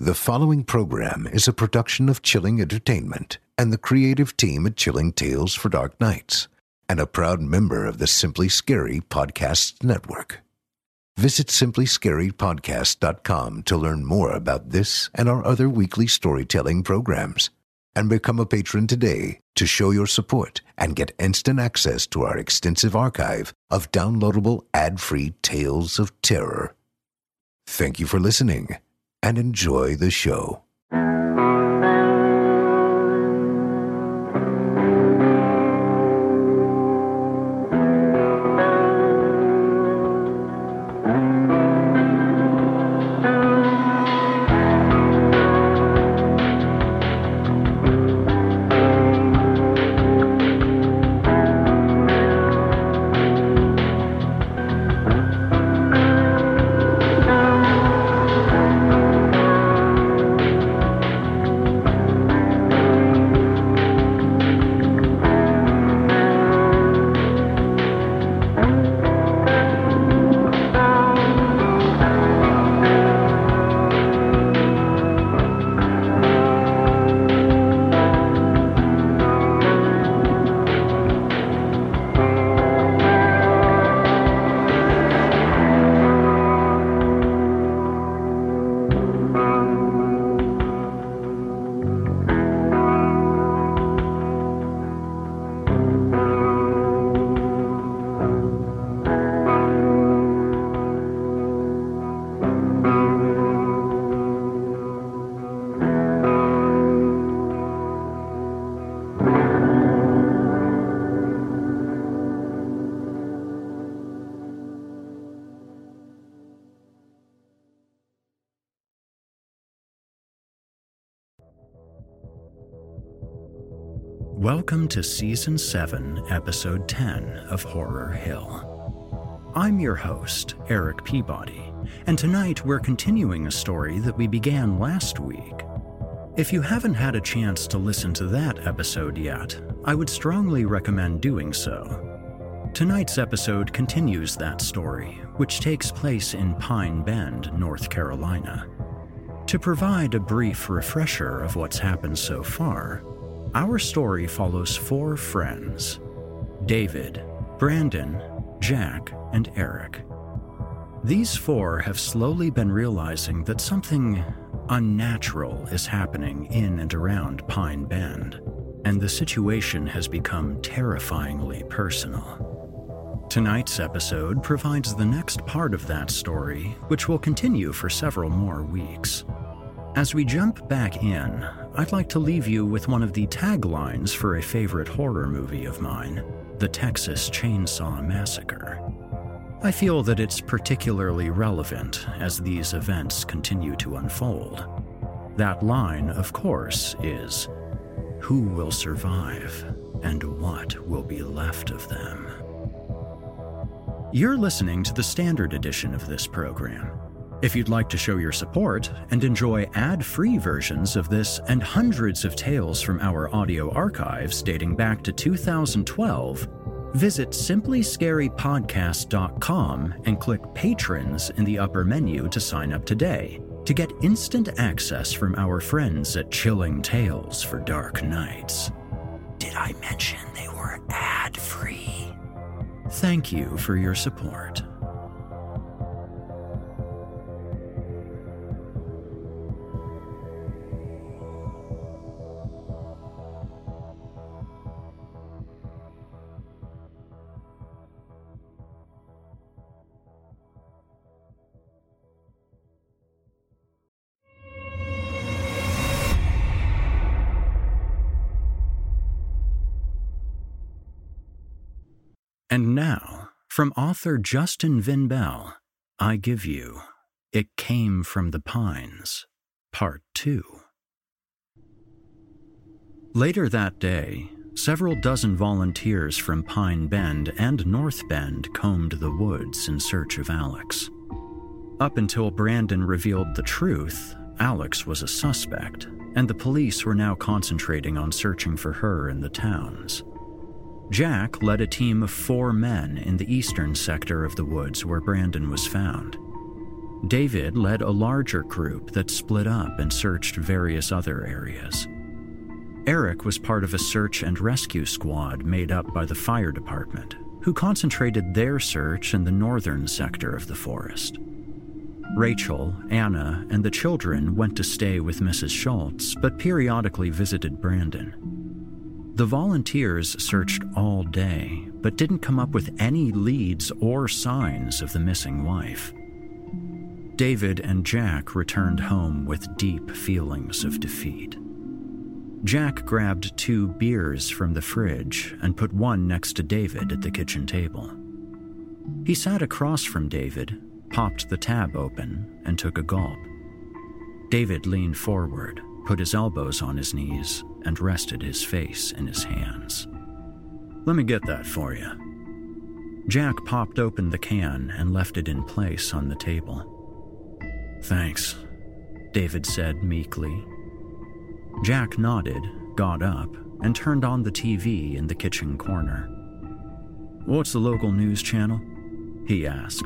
The following program is a production of Chilling Entertainment and the creative team at Chilling Tales for Dark Nights, and a proud member of the Simply Scary Podcasts Network. Visit simplyscarypodcast.com to learn more about this and our other weekly storytelling programs, and become a patron today to show your support and get instant access to our extensive archive of downloadable ad-free tales of terror. Thank you for listening, and enjoy the show. Welcome to Season 7, Episode 10 of Horror Hill. I'm your host, Eric Peabody, and tonight we're continuing a story that we began last week. If you haven't had a chance to listen to that episode yet, I would strongly recommend doing so. Tonight's episode continues that story, which takes place in Pine Bend, North Carolina. To provide a brief refresher of what's happened so far, our story follows 4 friends: David, Brandon, Jack, and Eric. These 4 have slowly been realizing that something unnatural is happening in and around Pine Bend, and the situation has become terrifyingly personal. Tonight's episode provides the next part of that story, which will continue for several more weeks. As we jump back in, I'd like to leave you with one of the taglines for a favorite horror movie of mine, The Texas Chainsaw Massacre. I feel that it's particularly relevant as these events continue to unfold. That line, of course, is, "Who will survive, and what will be left of them?" You're listening to the standard edition of this program. If you'd like to show your support and enjoy ad-free versions of this and hundreds of tales from our audio archives dating back to 2012, visit simplyscarypodcast.com and click Patrons in the upper menu to sign up today to get instant access from our friends at Chilling Tales for Dark Nights. Did I mention they were ad-free? Thank you for your support. And now, from author Justin Vinbell, I give you It Came from the Pines, Part 2. Later that day, several dozen volunteers from Pine Bend and North Bend combed the woods in search of Alex. Up until Brandon revealed the truth, Alex was a suspect, and the police were now concentrating on searching for her in the towns. Jack led a team of 4 men in the eastern sector of the woods where Brandon was found. David led a larger group that split up and searched various other areas. Eric was part of a search and rescue squad made up by the fire department, who concentrated their search in the northern sector of the forest. Rachel, Anna, and the children went to stay with Mrs. Schultz, but periodically visited Brandon. The volunteers searched all day, but didn't come up with any leads or signs of the missing wife. David and Jack returned home with deep feelings of defeat. Jack grabbed 2 beers from the fridge and put one next to David at the kitchen table. He sat across from David, popped the tab open, and took a gulp. David leaned forward, put his elbows on his knees, and rested his face in his hands. "Let me get that for you." Jack popped open the can and left it in place on the table. "Thanks," David said meekly. Jack nodded, got up, and turned on the TV in the kitchen corner. "What's the local news channel?" he asked.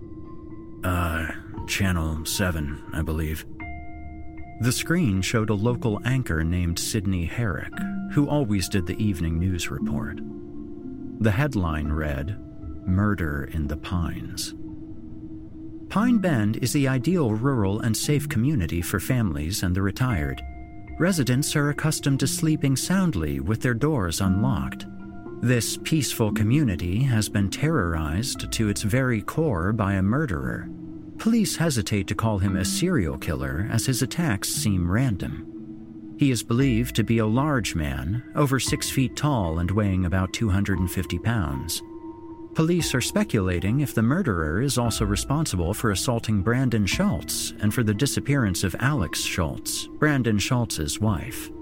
Channel 7, I believe." The screen showed a local anchor named Sidney Herrick, who always did the evening news report. The headline read, "Murder in the Pines." Pine Bend is the ideal rural and safe community for families and the retired. Residents are accustomed to sleeping soundly with their doors unlocked. This peaceful community has been terrorized to its very core by a murderer. Police hesitate to call him a serial killer as his attacks seem random. He is believed to be a large man, over 6 feet tall and weighing about 250 pounds. Police are speculating if the murderer is also responsible for assaulting Brandon Schultz and for the disappearance of Alex Schultz, Brandon Schultz's wife.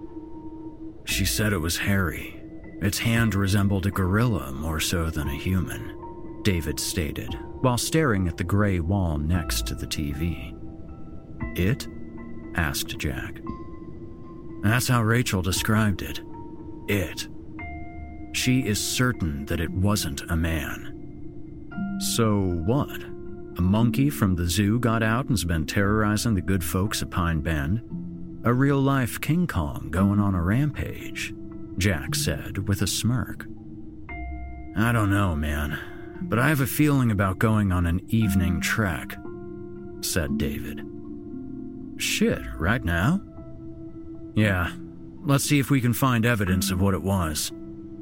"She said it was hairy. Its hand resembled a gorilla more so than a human," David stated, while staring at the gray wall next to the TV. "It?" asked Jack. "That's how Rachel described it. It. She is certain that it wasn't a man." "So what? A monkey from the zoo got out and's been terrorizing the good folks of Pine Bend? A real-life King Kong going on a rampage," Jack said with a smirk. "I don't know, man, but I have a feeling about going on an evening trek," said David. "Shit, right now?" "Yeah, let's see if we can find evidence of what it was."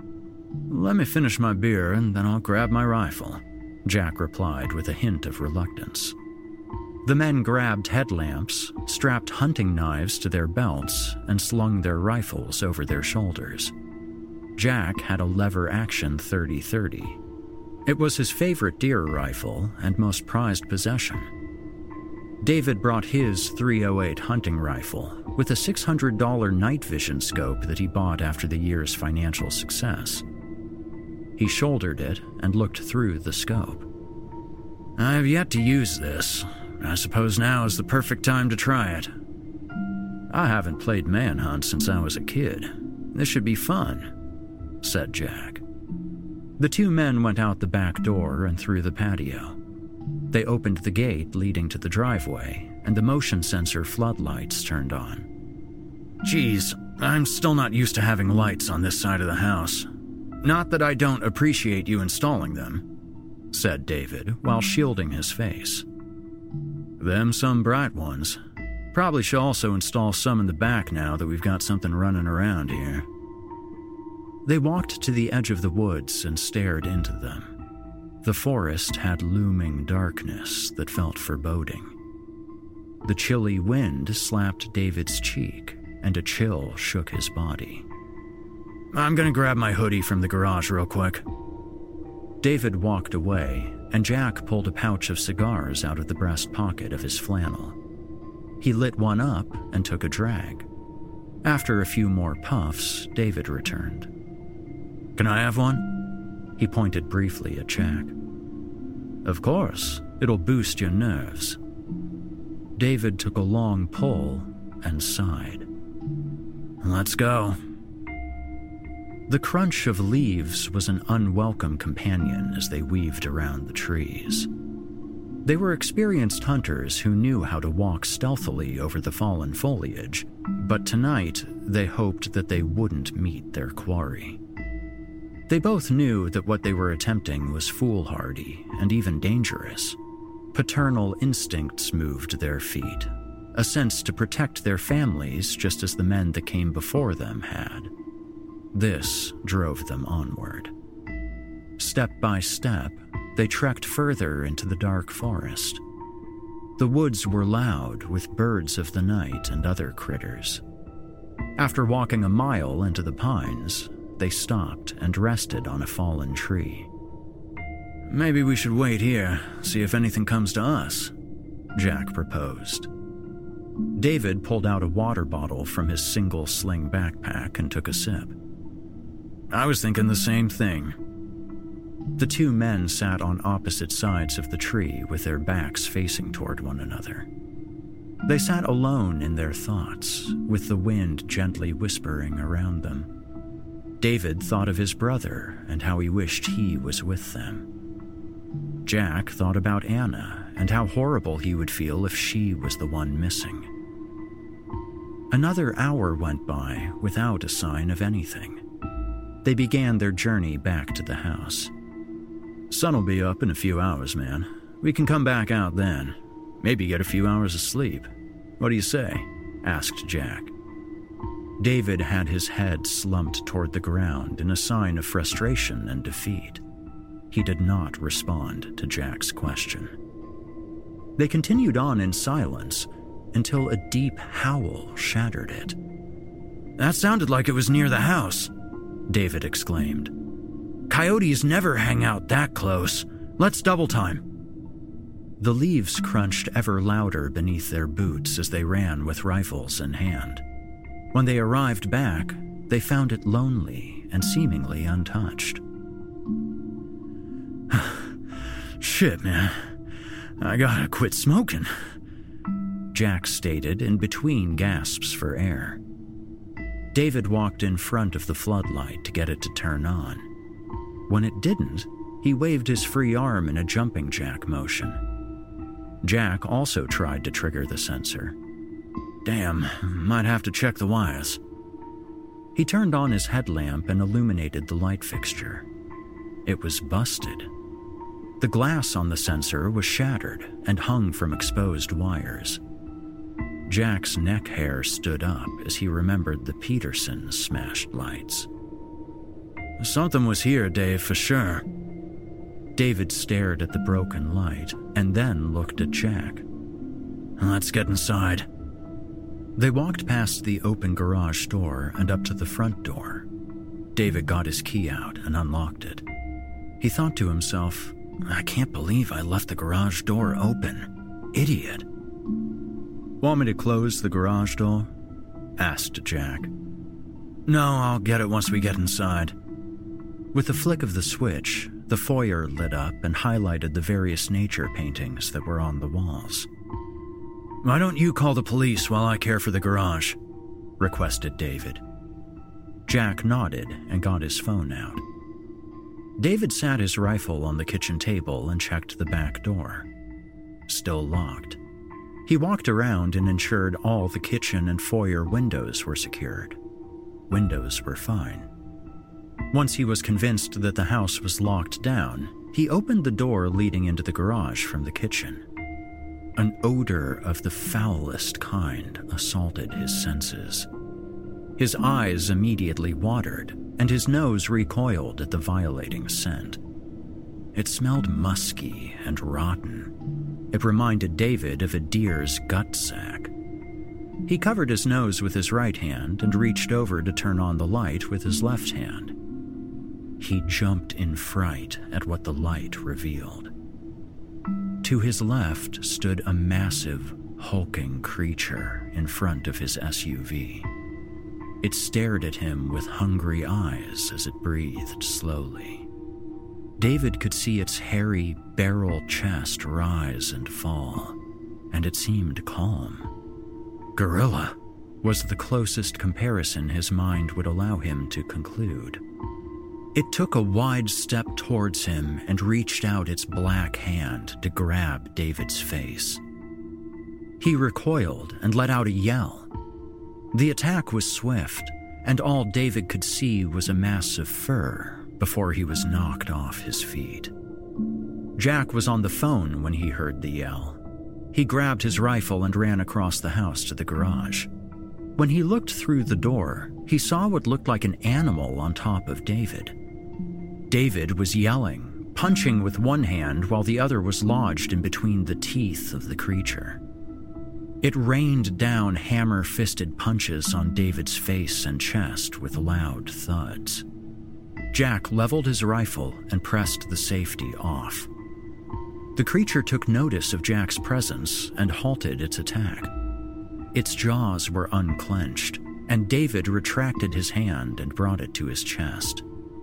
"Let me finish my beer and then I'll grab my rifle," Jack replied with a hint of reluctance. The men grabbed headlamps, strapped hunting knives to their belts, and slung their rifles over their shoulders. Jack had a lever-action .30-30. It was his favorite deer rifle and most prized possession. David brought his .308 hunting rifle with a $600 night vision scope that he bought after the year's financial success. He shouldered it and looked through the scope. "I have yet to use this. I suppose now is the perfect time to try it. I haven't played manhunt since I was a kid. This should be fun," said Jack. The 2 men went out the back door and through the patio. They opened the gate leading to the driveway, and the motion sensor floodlights turned on. "Geez, I'm still not used to having lights on this side of the house. Not that I don't appreciate you installing them," said David while shielding his face. "Them some bright ones. Probably should also install some in the back now that we've got something running around here." They walked to the edge of the woods and stared into them. The forest had looming darkness that felt foreboding. The chilly wind slapped David's cheek, and a chill shook his body. "I'm gonna grab my hoodie from the garage real quick." David walked away, and Jack pulled a pouch of cigars out of the breast pocket of his flannel. He lit one up and took a drag. After a few more puffs, David returned. "Can I have one?" He pointed briefly at Jack. "Of course, it'll boost your nerves." David took a long pull and sighed. "Let's go." The crunch of leaves was an unwelcome companion as they weaved around the trees. They were experienced hunters who knew how to walk stealthily over the fallen foliage, but tonight they hoped that they wouldn't meet their quarry. They both knew that what they were attempting was foolhardy and even dangerous. Paternal instincts moved their feet, a sense to protect their families just as the men that came before them had. This drove them onward. Step by step, they trekked further into the dark forest. The woods were loud with birds of the night and other critters. After walking a mile into the pines, they stopped and rested on a fallen tree. "Maybe we should wait here, see if anything comes to us," Jack proposed. David pulled out a water bottle from his single-sling backpack and took a sip. "I was thinking the same thing." The two men sat on opposite sides of the tree with their backs facing toward one another. They sat alone in their thoughts, with the wind gently whispering around them. David thought of his brother and how he wished he was with them. Jack thought about Anna and how horrible he would feel if she was the one missing. Another hour went by without a sign of anything. They began their journey back to the house. "Sun'll be up in a few hours, man. We can come back out then. Maybe get a few hours of sleep. What do you say?" asked Jack. David had his head slumped toward the ground in a sign of frustration and defeat. He did not respond to Jack's question. They continued on in silence until a deep howl shattered it. "That sounded like it was near the house," David exclaimed. "Coyotes never hang out that close. Let's double time." The leaves crunched ever louder beneath their boots as they ran with rifles in hand. When they arrived back, they found it lonely and seemingly untouched. "Shit, man. I gotta quit smoking," Jack stated in between gasps for air. David walked in front of the floodlight to get it to turn on. When it didn't, he waved his free arm in a jumping jack motion. Jack also tried to trigger the sensor. "Damn, might have to check the wires." He turned on his headlamp and illuminated the light fixture. It was busted. The glass on the sensor was shattered and hung from exposed wires. Jack's neck hair stood up as he remembered the Peterson's smashed lights. "Something was here, Dave, for sure." David stared at the broken light and then looked at Jack. "Let's get inside." They walked past the open garage door and up to the front door. David got his key out and unlocked it. He thought to himself, "I can't believe I left the garage door open. Idiot." "Want me to close the garage door?" asked Jack. "No, I'll get it once we get inside." With a flick of the switch, the foyer lit up and highlighted the various nature paintings that were on the walls. "Why don't you call the police while I care for the garage?" requested David. Jack nodded and got his phone out. David sat his rifle on the kitchen table and checked the back door. Still locked. He walked around and ensured all the kitchen and foyer windows were secured. Windows were fine. Once he was convinced that the house was locked down, he opened the door leading into the garage from the kitchen. An odor of the foulest kind assaulted his senses. His eyes immediately watered, and his nose recoiled at the violating scent. It smelled musky and rotten. It reminded David of a deer's gut sack. He covered his nose with his right hand and reached over to turn on the light with his left hand. He jumped in fright at what the light revealed. To his left stood a massive, hulking creature in front of his SUV. It stared at him with hungry eyes as it breathed slowly. David could see its hairy, barrel chest rise and fall, and it seemed calm. Gorilla was the closest comparison his mind would allow him to conclude. It took a wide step towards him and reached out its black hand to grab David's face. He recoiled and let out a yell. The attack was swift, and all David could see was a mass of fur before he was knocked off his feet. Jack was on the phone when he heard the yell. He grabbed his rifle and ran across the house to the garage. When he looked through the door, he saw what looked like an animal on top of David. David was yelling, punching with one hand while the other was lodged in between the teeth of the creature. It rained down hammer-fisted punches on David's face and chest with loud thuds. Jack leveled his rifle and pressed the safety off. The creature took notice of Jack's presence and halted its attack. Its jaws were unclenched, and David retracted his hand and brought it to his chest.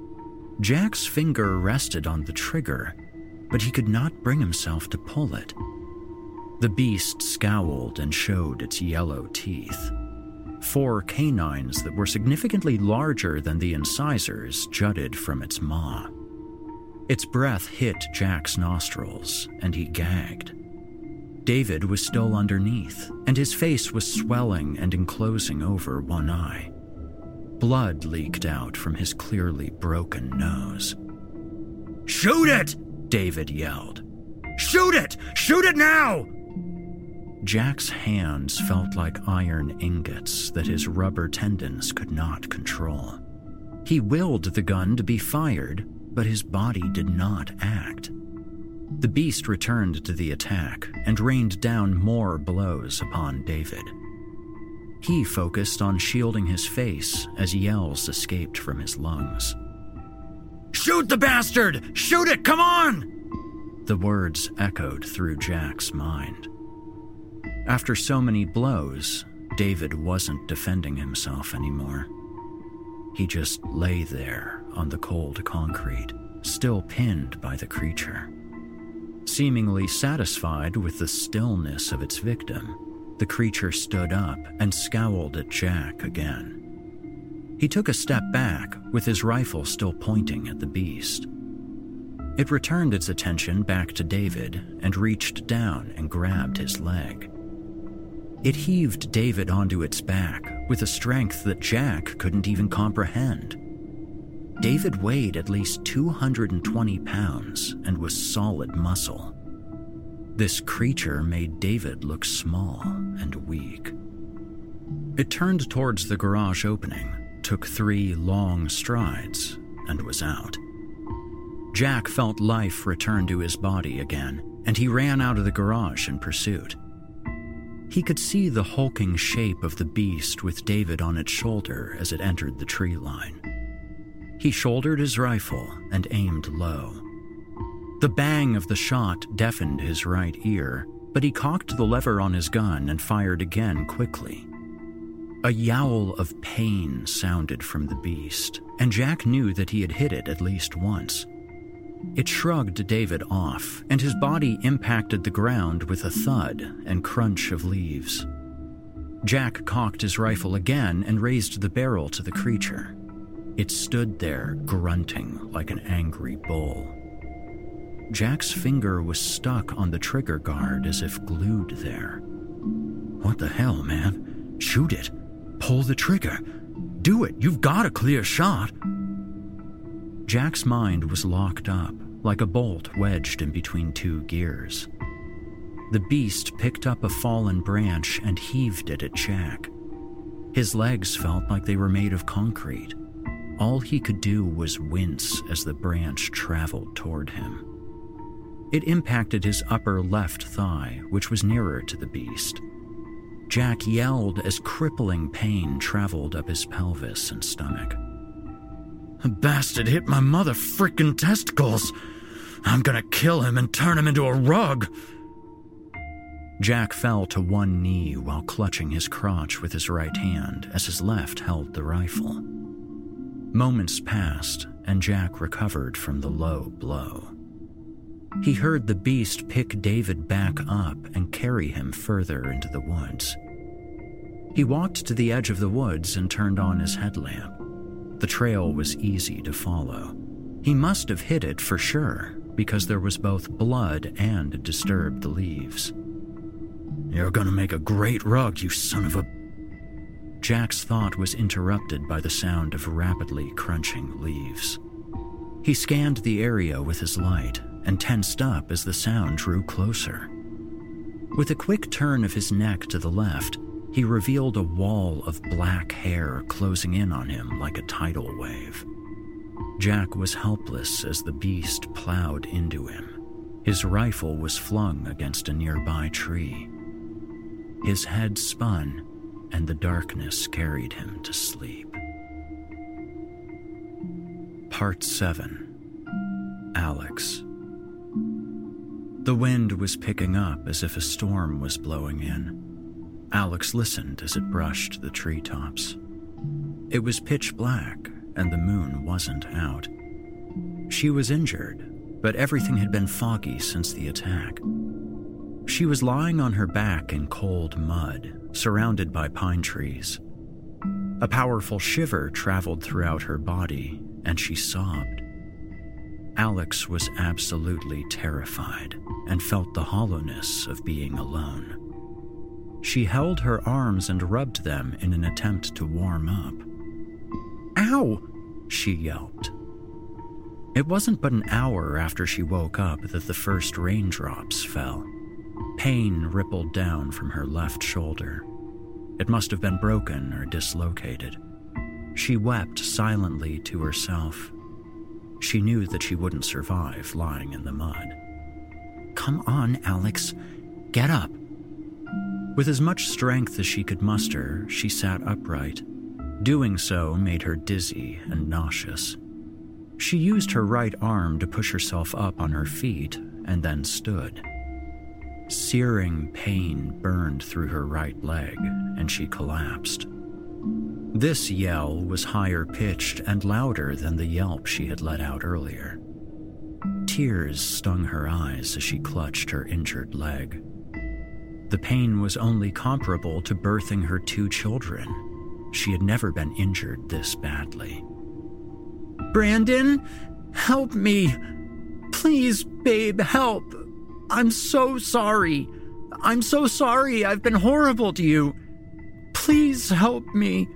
Jack's finger rested on the trigger, but he could not bring himself to pull it. The beast scowled and showed its yellow teeth. 4 canines that were significantly larger than the incisors jutted from its maw. Its breath hit Jack's nostrils, and he gagged. David was still underneath, and his face was swelling and enclosing over one eye. Blood leaked out from his clearly broken nose. "Shoot it!" David yelled. "Shoot it! Shoot it now!" Jack's hands felt like iron ingots that his rubber tendons could not control. He willed the gun to be fired, but his body did not act. The beast returned to the attack and rained down more blows upon David. He focused on shielding his face as yells escaped from his lungs. "Shoot the bastard! Shoot it! Come on!" The words echoed through Jack's mind. After so many blows, David wasn't defending himself anymore. He just lay there on the cold concrete, still pinned by the creature. Seemingly satisfied with the stillness of its victim, the creature stood up and scowled at Jack again. He took a step back, with his rifle still pointing at the beast. It returned its attention back to David and reached down and grabbed his leg. It heaved David onto its back with a strength that Jack couldn't even comprehend. David weighed at least 220 pounds and was solid muscle. This creature made David look small and weak. It turned towards the garage opening, took 3 long strides, and was out. Jack felt life return to his body again, and he ran out of the garage in pursuit. He could see the hulking shape of the beast with David on its shoulder as it entered the tree line. He shouldered his rifle and aimed low. The bang of the shot deafened his right ear, but he cocked the lever on his gun and fired again quickly. A yowl of pain sounded from the beast, and Jack knew that he had hit it at least once. It shrugged David off, and his body impacted the ground with a thud and crunch of leaves. Jack cocked his rifle again and raised the barrel to the creature. It stood there, grunting like an angry bull. Jack's finger was stuck on the trigger guard as if glued there. "What the hell, man? Shoot it. Pull the trigger. Do it. You've got a clear shot." Jack's mind was locked up, like a bolt wedged in between 2 gears. The beast picked up a fallen branch and heaved it at Jack. His legs felt like they were made of concrete. All he could do was wince as the branch traveled toward him. It impacted his upper left thigh, which was nearer to the beast. Jack yelled as crippling pain traveled up his pelvis and stomach. "The bastard hit my mother-frickin' testicles! I'm gonna kill him and turn him into a rug!" Jack fell to one knee while clutching his crotch with his right hand as his left held the rifle. Moments passed, and Jack recovered from the low blow. He heard the beast pick David back up and carry him further into the woods. He walked to the edge of the woods and turned on his headlamp. The trail was easy to follow. He must have hit it for sure, because there was both blood and disturbed leaves. "You're gonna make a great rug, you son of a..." Jack's thought was interrupted by the sound of rapidly crunching leaves. He scanned the area with his light and tensed up as the sound drew closer. With a quick turn of his neck to the left, he revealed a wall of black hair closing in on him like a tidal wave. Jack was helpless as the beast plowed into him. His rifle was flung against a nearby tree. His head spun, and the darkness carried him to sleep. Part 7. Alex. The wind was picking up as if a storm was blowing in. Alex listened as it brushed the treetops. It was pitch black, and the moon wasn't out. She was injured, but everything had been foggy since the attack. She was lying on her back in cold mud, surrounded by pine trees. A powerful shiver traveled throughout her body, and she sobbed. Alex was absolutely terrified and felt the hollowness of being alone. She held her arms and rubbed them in an attempt to warm up. "Ow!" she yelped. It wasn't but an hour after she woke up that the first raindrops fell. Pain rippled down from her left shoulder. It must have been broken or dislocated. She wept silently to herself. She knew that she wouldn't survive lying in the mud. "Come on, Alex. Get up." With as much strength as she could muster, she sat upright. Doing so made her dizzy and nauseous. She used her right arm to push herself up on her feet and then stood. Searing pain burned through her right leg, and she collapsed. This yell was higher pitched and louder than the yelp she had let out earlier. Tears stung her eyes as she clutched her injured leg. The pain was only comparable to birthing her 2 children. She had never been injured this badly. "Brandon, help me. Please, babe, help. I'm so sorry. I'm so sorry. I've been horrible to you. Please help me."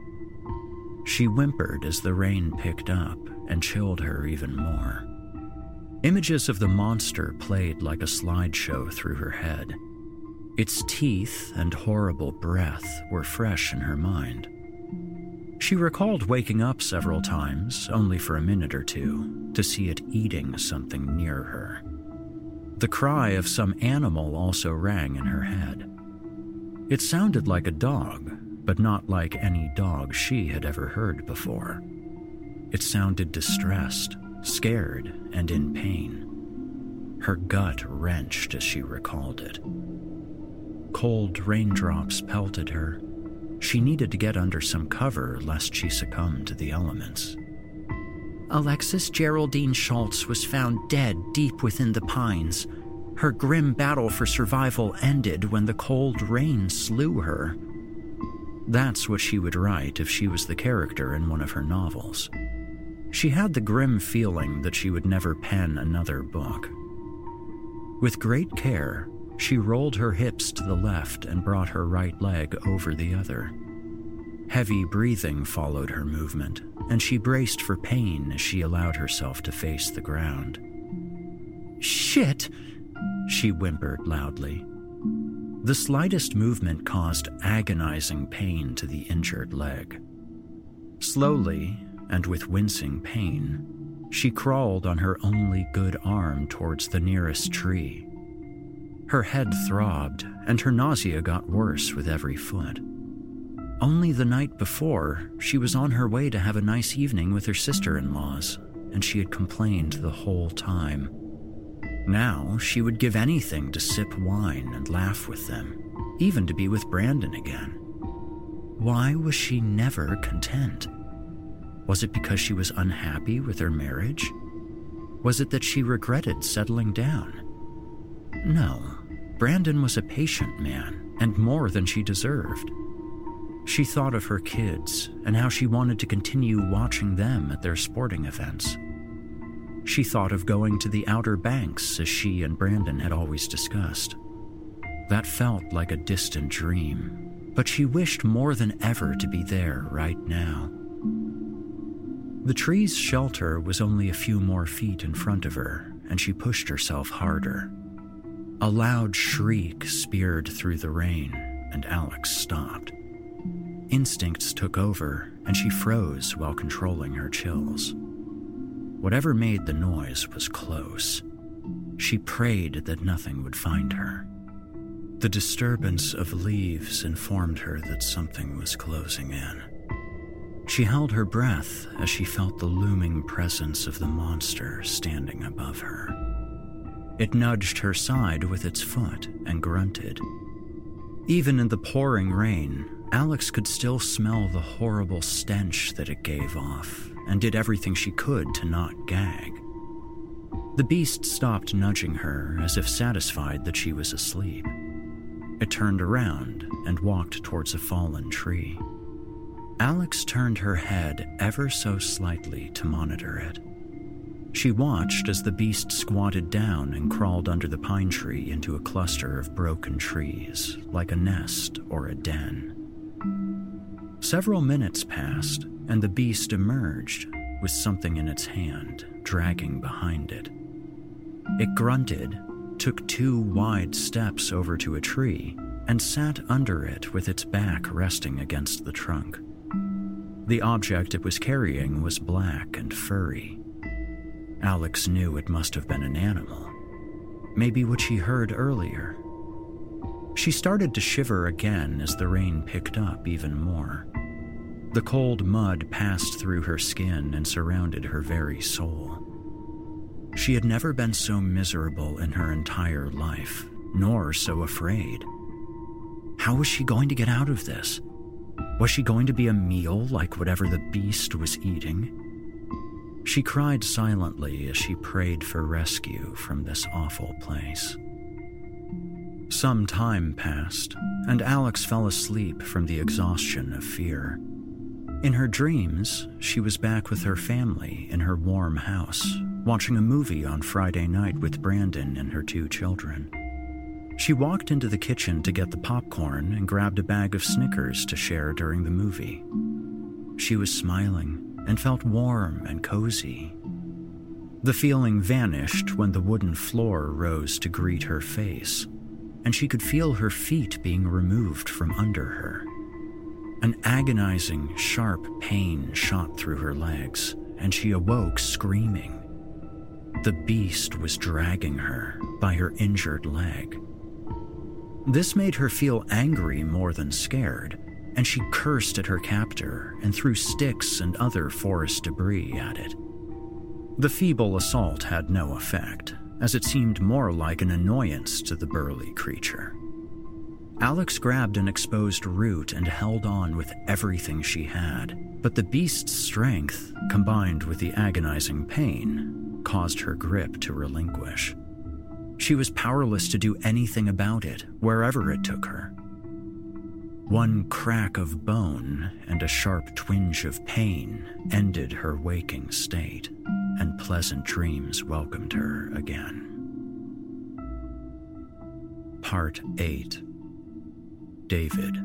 She whimpered as the rain picked up and chilled her even more. Images of the monster played like a slideshow through her head. Its teeth and horrible breath were fresh in her mind. She recalled waking up several times, only for a minute or two, to see it eating something near her. The cry of some animal also rang in her head. It sounded like a dog, but not like any dog she had ever heard before. It sounded distressed, scared, and in pain. Her gut wrenched as she recalled it. Cold raindrops pelted her. She needed to get under some cover lest she succumb to the elements. "Alexis Geraldine Schultz was found dead deep within the pines. Her grim battle for survival ended when the cold rain slew her." That's what she would write if she was the character in one of her novels. She had the grim feeling that she would never pen another book. With great care, she rolled her hips to the left and brought her right leg over the other. Heavy breathing followed her movement, and she braced for pain as she allowed herself to face the ground. "Shit!" she whimpered loudly. The slightest movement caused agonizing pain to the injured leg. Slowly, and with wincing pain, she crawled on her only good arm towards the nearest tree. Her head throbbed, and her nausea got worse with every foot. Only the night before, she was on her way to have a nice evening with her sister-in-laws, and she had complained the whole time. Now, she would give anything to sip wine and laugh with them, even to be with Brandon again. Why was she never content? Was it because she was unhappy with her marriage? Was it that she regretted settling down? No, Brandon was a patient man, and more than she deserved. She thought of her kids and how she wanted to continue watching them at their sporting events. She thought of going to the Outer Banks as she and Brandon had always discussed. That felt like a distant dream, but she wished more than ever to be there right now. The tree's shelter was only a few more feet in front of her, and she pushed herself harder. A loud shriek speared through the rain, and Alex stopped. Instincts took over, and she froze while controlling her chills. Whatever made the noise was close. She prayed that nothing would find her. The disturbance of leaves informed her that something was closing in. She held her breath as she felt the looming presence of the monster standing above her. It nudged her side with its foot and grunted. Even in the pouring rain, Alex could still smell the horrible stench that it gave off, and did everything she could to not gag. The beast stopped nudging her as if satisfied that she was asleep. It turned around and walked towards a fallen tree. Alex turned her head ever so slightly to monitor it. She watched as the beast squatted down and crawled under the pine tree into a cluster of broken trees, like a nest or a den. Several minutes passed, and the beast emerged with something in its hand, dragging behind it. It grunted, took 2 wide steps over to a tree, and sat under it with its back resting against the trunk. The object it was carrying was black and furry. Alex knew it must have been an animal, maybe what she heard earlier. She started to shiver again as the rain picked up even more. The cold mud passed through her skin and surrounded her very soul. She had never been so miserable in her entire life, nor so afraid. How was she going to get out of this? Was she going to be a meal like whatever the beast was eating? She cried silently as she prayed for rescue from this awful place. Some time passed, and Alex fell asleep from the exhaustion of fear. In her dreams, she was back with her family in her warm house, watching a movie on Friday night with Brandon and her 2 children. She walked into the kitchen to get the popcorn and grabbed a bag of Snickers to share during the movie. She was smiling and felt warm and cozy. The feeling vanished when the wooden floor rose to greet her face, and she could feel her feet being removed from under her. An agonizing, sharp pain shot through her legs, and she awoke screaming. The beast was dragging her by her injured leg. This made her feel angry more than scared, and she cursed at her captor and threw sticks and other forest debris at it. The feeble assault had no effect, as it seemed more like an annoyance to the burly creature. Alex grabbed an exposed root and held on with everything she had, but the beast's strength, combined with the agonizing pain, caused her grip to relinquish. She was powerless to do anything about it, wherever it took her. One crack of bone and a sharp twinge of pain ended her waking state, and pleasant dreams welcomed her again. Part 8. David.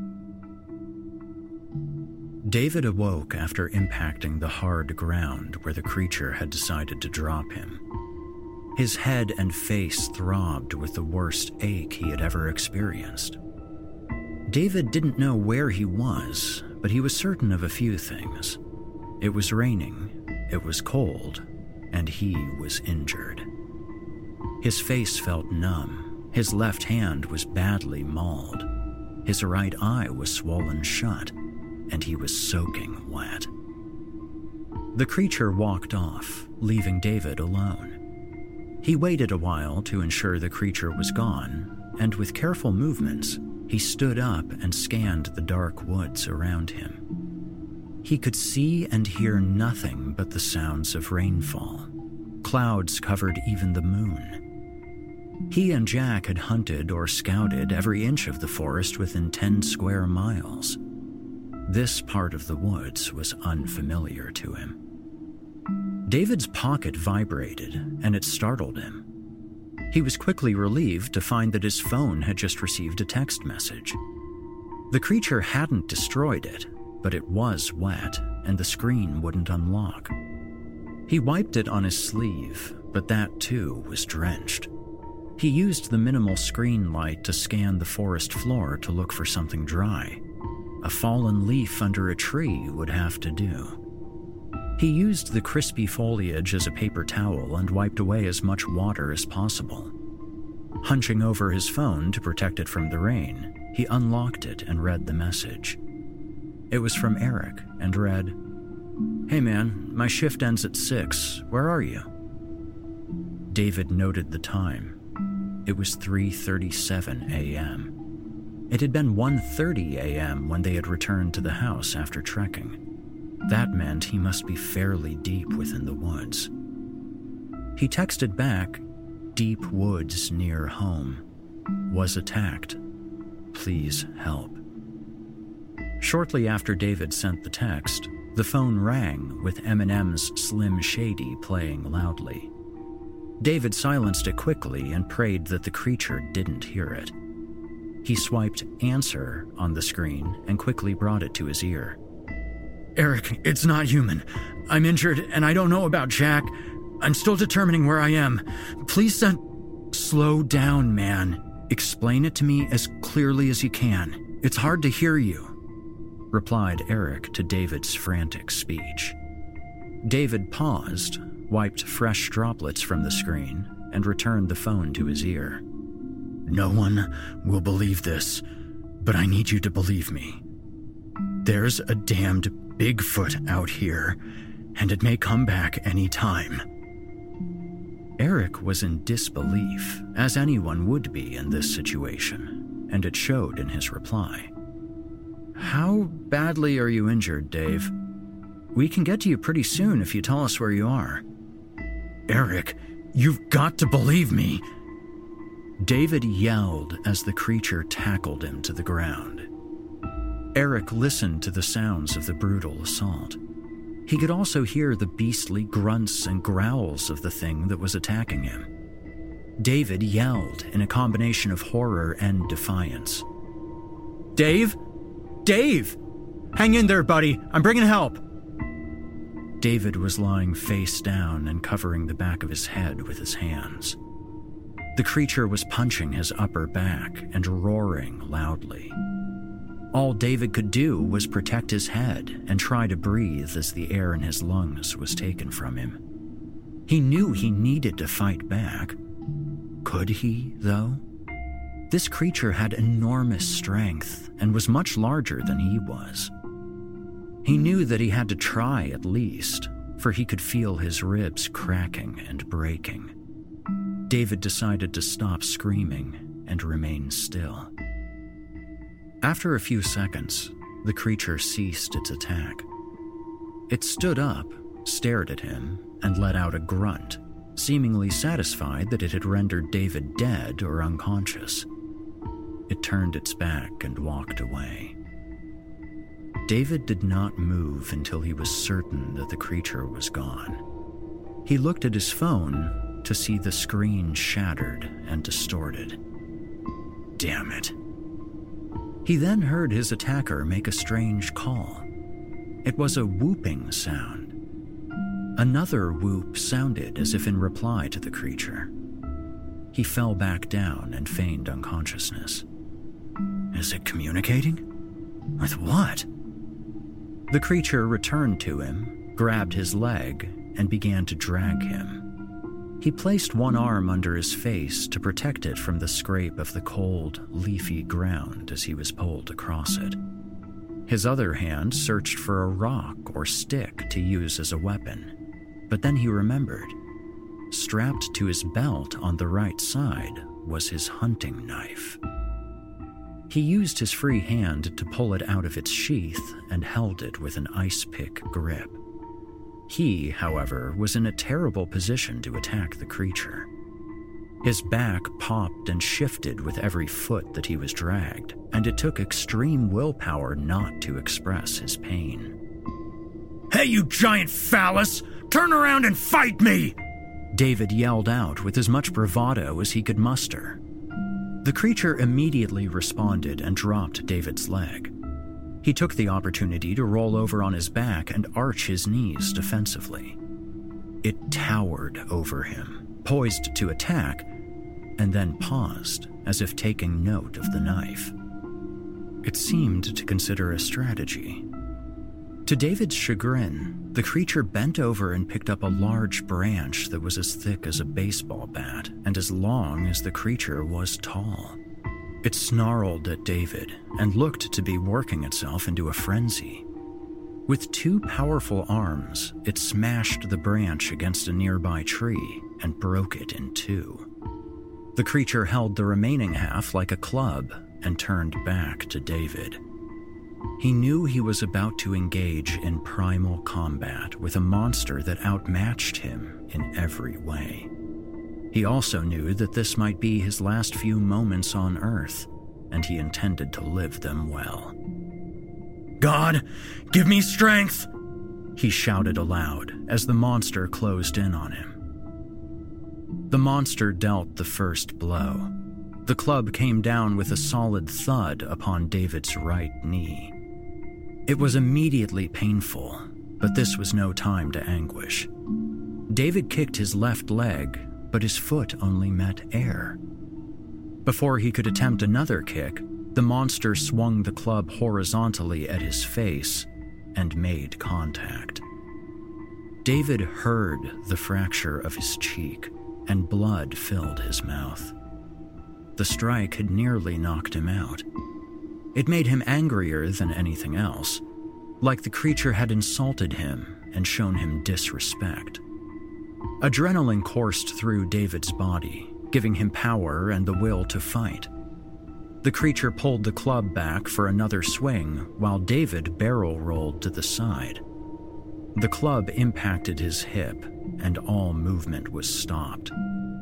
David awoke after impacting the hard ground where the creature had decided to drop him. His head and face throbbed with the worst ache he had ever experienced. David didn't know where he was, but he was certain of a few things. It was raining, it was cold, and he was injured. His face felt numb, his left hand was badly mauled, his right eye was swollen shut, and he was soaking wet. The creature walked off, leaving David alone. He waited a while to ensure the creature was gone, and with careful movements, he stood up and scanned the dark woods around him. He could see and hear nothing but the sounds of rainfall. Clouds covered even the moon. He and Jack had hunted or scouted every inch of the forest within 10 square miles. This part of the woods was unfamiliar to him. David's pocket vibrated, and it startled him. He was quickly relieved to find that his phone had just received a text message. The creature hadn't destroyed it, but it was wet, and the screen wouldn't unlock. He wiped it on his sleeve, but that too was drenched. He used the minimal screen light to scan the forest floor to look for something dry. A fallen leaf under a tree would have to do. He used the crispy foliage as a paper towel and wiped away as much water as possible. Hunching over his phone to protect it from the rain, he unlocked it and read the message. It was from Eric and read, "Hey man, my shift ends at 6. Where are you?" David noted the time. It was 3:37 a.m. It had been 1:30 a.m. when they had returned to the house after trekking. That meant he must be fairly deep within the woods. He texted back, "Deep woods near home. Was attacked. Please help." Shortly after David sent the text, the phone rang with Eminem's Slim Shady playing loudly. David silenced it quickly and prayed that the creature didn't hear it. He swiped answer on the screen and quickly brought it to his ear. "Eric, it's not human. I'm injured and I don't know about Jack. I'm still determining where I am. Please send..." "Slow down, man. Explain it to me as clearly as you can. It's hard to hear you," replied Eric to David's frantic speech. David paused, wiped fresh droplets from the screen, and returned the phone to his ear. "No one will believe this, but I need you to believe me. There's a damned Bigfoot out here, and it may come back any time." Eric was in disbelief, as anyone would be in this situation, and it showed in his reply. "How badly are you injured, Dave? We can get to you pretty soon if you tell us where you are." "Eric, you've got to believe me!" David yelled as the creature tackled him to the ground. Eric listened to the sounds of the brutal assault. He could also hear the beastly grunts and growls of the thing that was attacking him. David yelled in a combination of horror and defiance. "Dave? Dave! Hang in there, buddy. I'm bringing help." David was lying face down and covering the back of his head with his hands. The creature was punching his upper back and roaring loudly. All David could do was protect his head and try to breathe as the air in his lungs was taken from him. He knew he needed to fight back. Could he, though? This creature had enormous strength and was much larger than he was. He knew that he had to try at least, for he could feel his ribs cracking and breaking. David decided to stop screaming and remain still. After a few seconds, the creature ceased its attack. It stood up, stared at him, and let out a grunt, seemingly satisfied that it had rendered David dead or unconscious. It turned its back and walked away. David did not move until he was certain that the creature was gone. He looked at his phone to see the screen shattered and distorted. Damn it. He then heard his attacker make a strange call. It was a whooping sound. Another whoop sounded as if in reply to the creature. He fell back down and feigned unconsciousness. Is it communicating? With what? The creature returned to him, grabbed his leg, and began to drag him. He placed one arm under his face to protect it from the scrape of the cold, leafy ground as he was pulled across it. His other hand searched for a rock or stick to use as a weapon, but then he remembered. Strapped to his belt on the right side was his hunting knife. He used his free hand to pull it out of its sheath and held it with an ice pick grip. He, however, was in a terrible position to attack the creature. His back popped and shifted with every foot that he was dragged, and it took extreme willpower not to express his pain. Hey, you giant phallus! Turn around and fight me!" David yelled out with as much bravado as he could muster. The creature immediately responded and dropped David's leg. He took the opportunity to roll over on his back and arch his knees defensively. It towered over him, poised to attack, and then paused as if taking note of the knife. It seemed to consider a strategy. To David's chagrin, the creature bent over and picked up a large branch that was as thick as a baseball bat and as long as the creature was tall. It snarled at David and looked to be working itself into a frenzy. With two powerful arms, it smashed the branch against a nearby tree and broke it in two. The creature held the remaining half like a club and turned back to David. He knew he was about to engage in primal combat with a monster that outmatched him in every way. He also knew that this might be his last few moments on Earth, and he intended to live them well. "God, give me strength!" he shouted aloud as the monster closed in on him. The monster dealt the first blow. The club came down with a solid thud upon David's right knee. It was immediately painful, but this was no time to anguish. David kicked his left leg, but his foot only met air. Before he could attempt another kick, the monster swung the club horizontally at his face and made contact. David heard the fracture of his cheek, and blood filled his mouth. The strike had nearly knocked him out. It made him angrier than anything else, like the creature had insulted him and shown him disrespect. Adrenaline coursed through David's body, giving him power and the will to fight. The creature pulled the club back for another swing while David barrel rolled to the side. The club impacted his hip, and all movement was stopped.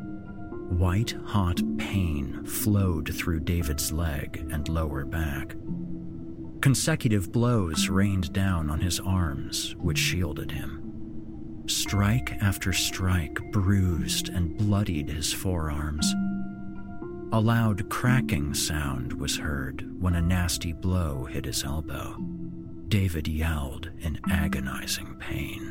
White-hot pain flowed through David's leg and lower back. Consecutive blows rained down on his arms, which shielded him. Strike after strike bruised and bloodied his forearms. A loud cracking sound was heard when a nasty blow hit his elbow. David yelled in agonizing pain.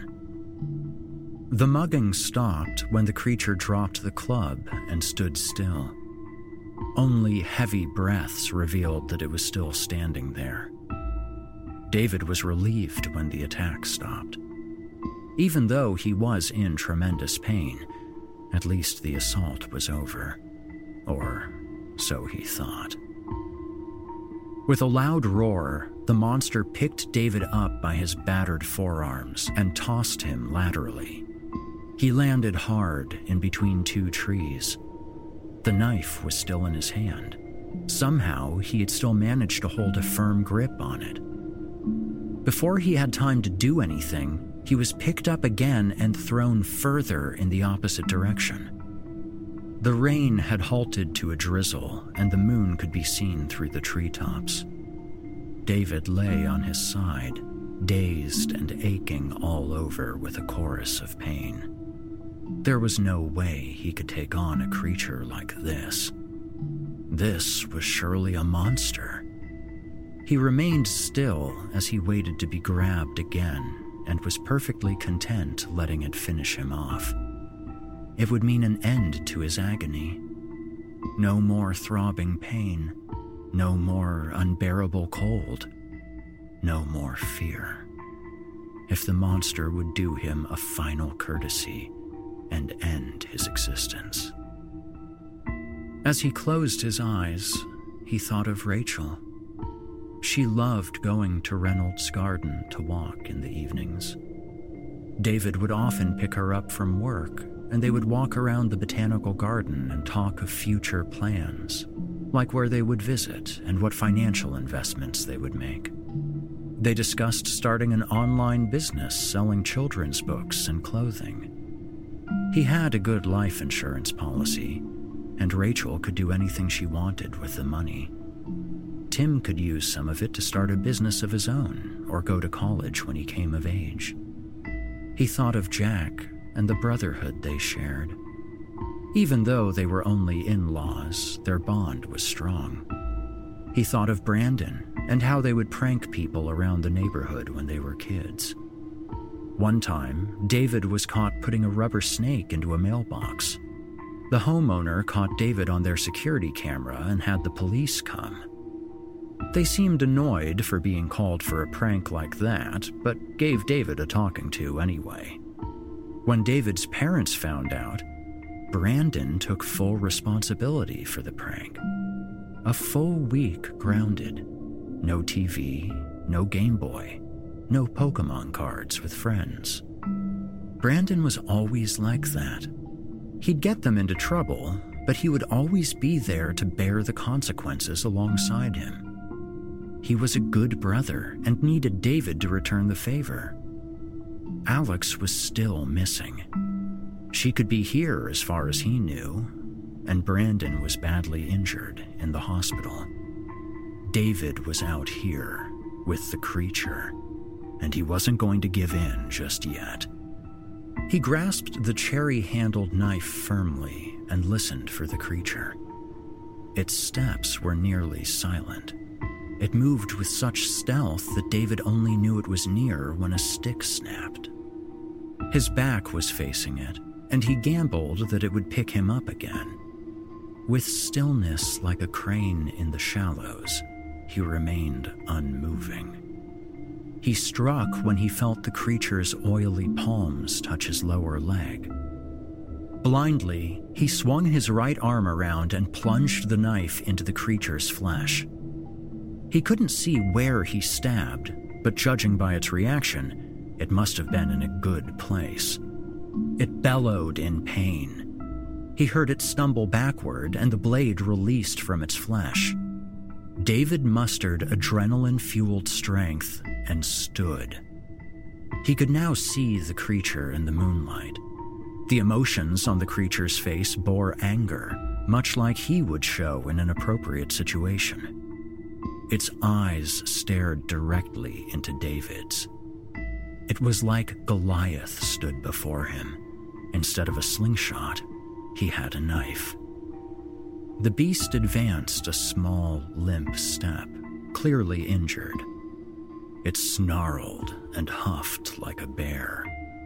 The mugging stopped when the creature dropped the club and stood still. Only heavy breaths revealed that it was still standing there. David was relieved when the attack stopped. Even though he was in tremendous pain, at least the assault was over. Or so he thought. With a loud roar, the monster picked David up by his battered forearms and tossed him laterally. He landed hard in between two trees. The knife was still in his hand. Somehow, he had still managed to hold a firm grip on it. Before he had time to do anything, he was picked up again and thrown further in the opposite direction. The rain had halted to a drizzle, and the moon could be seen through the treetops. David lay on his side, dazed and aching all over with a chorus of pain. There was no way he could take on a creature like this. This was surely a monster. He remained still as he waited to be grabbed again and was perfectly content letting it finish him off. It would mean an end to his agony. No more throbbing pain, no more unbearable cold, no more fear. If the monster would do him a final courtesy and end his existence. As he closed his eyes, he thought of Rachel. She loved going to Reynolds Garden to walk in the evenings. David would often pick her up from work, and they would walk around the botanical garden and talk of future plans, like where they would visit and what financial investments they would make. They discussed starting an online business selling children's books and clothing. He had a good life insurance policy, and Rachel could do anything she wanted with the money. Tim could use some of it to start a business of his own or go to college when he came of age. He thought of Jack and the brotherhood they shared. Even though they were only in-laws, their bond was strong. He thought of Brandon and how they would prank people around the neighborhood when they were kids. One time, David was caught putting a rubber snake into a mailbox. The homeowner caught David on their security camera and had the police come. They seemed annoyed for being called for a prank like that, but gave David a talking to anyway. When David's parents found out, Brandon took full responsibility for the prank. A full week grounded. No TV, no Game Boy, no Pokemon cards with friends. Brandon was always like that. He'd get them into trouble, but he would always be there to bear the consequences alongside him. He was a good brother and needed David to return the favor. Alex was still missing. She could be here as far as he knew, and Brandon was badly injured in the hospital. David was out here with the creature, and he wasn't going to give in just yet. He grasped the cherry-handled knife firmly and listened for the creature. Its steps were nearly silent. It moved with such stealth that David only knew it was near when a stick snapped. His back was facing it, and he gambled that it would pick him up again. With stillness like a crane in the shallows, he remained unmoving. He struck when he felt the creature's oily palms touch his lower leg. Blindly, he swung his right arm around and plunged the knife into the creature's flesh. He couldn't see where he stabbed, but judging by its reaction, it must have been in a good place. It bellowed in pain. He heard it stumble backward and the blade released from its flesh. David mustered adrenaline-fueled strength and stood. He could now see the creature in the moonlight. The emotions on the creature's face bore anger, much like he would show in an appropriate situation. Its eyes stared directly into David's. It was like Goliath stood before him. Instead of a slingshot, he had a knife. The beast advanced a small, limp step, clearly injured. It snarled and huffed like a bear.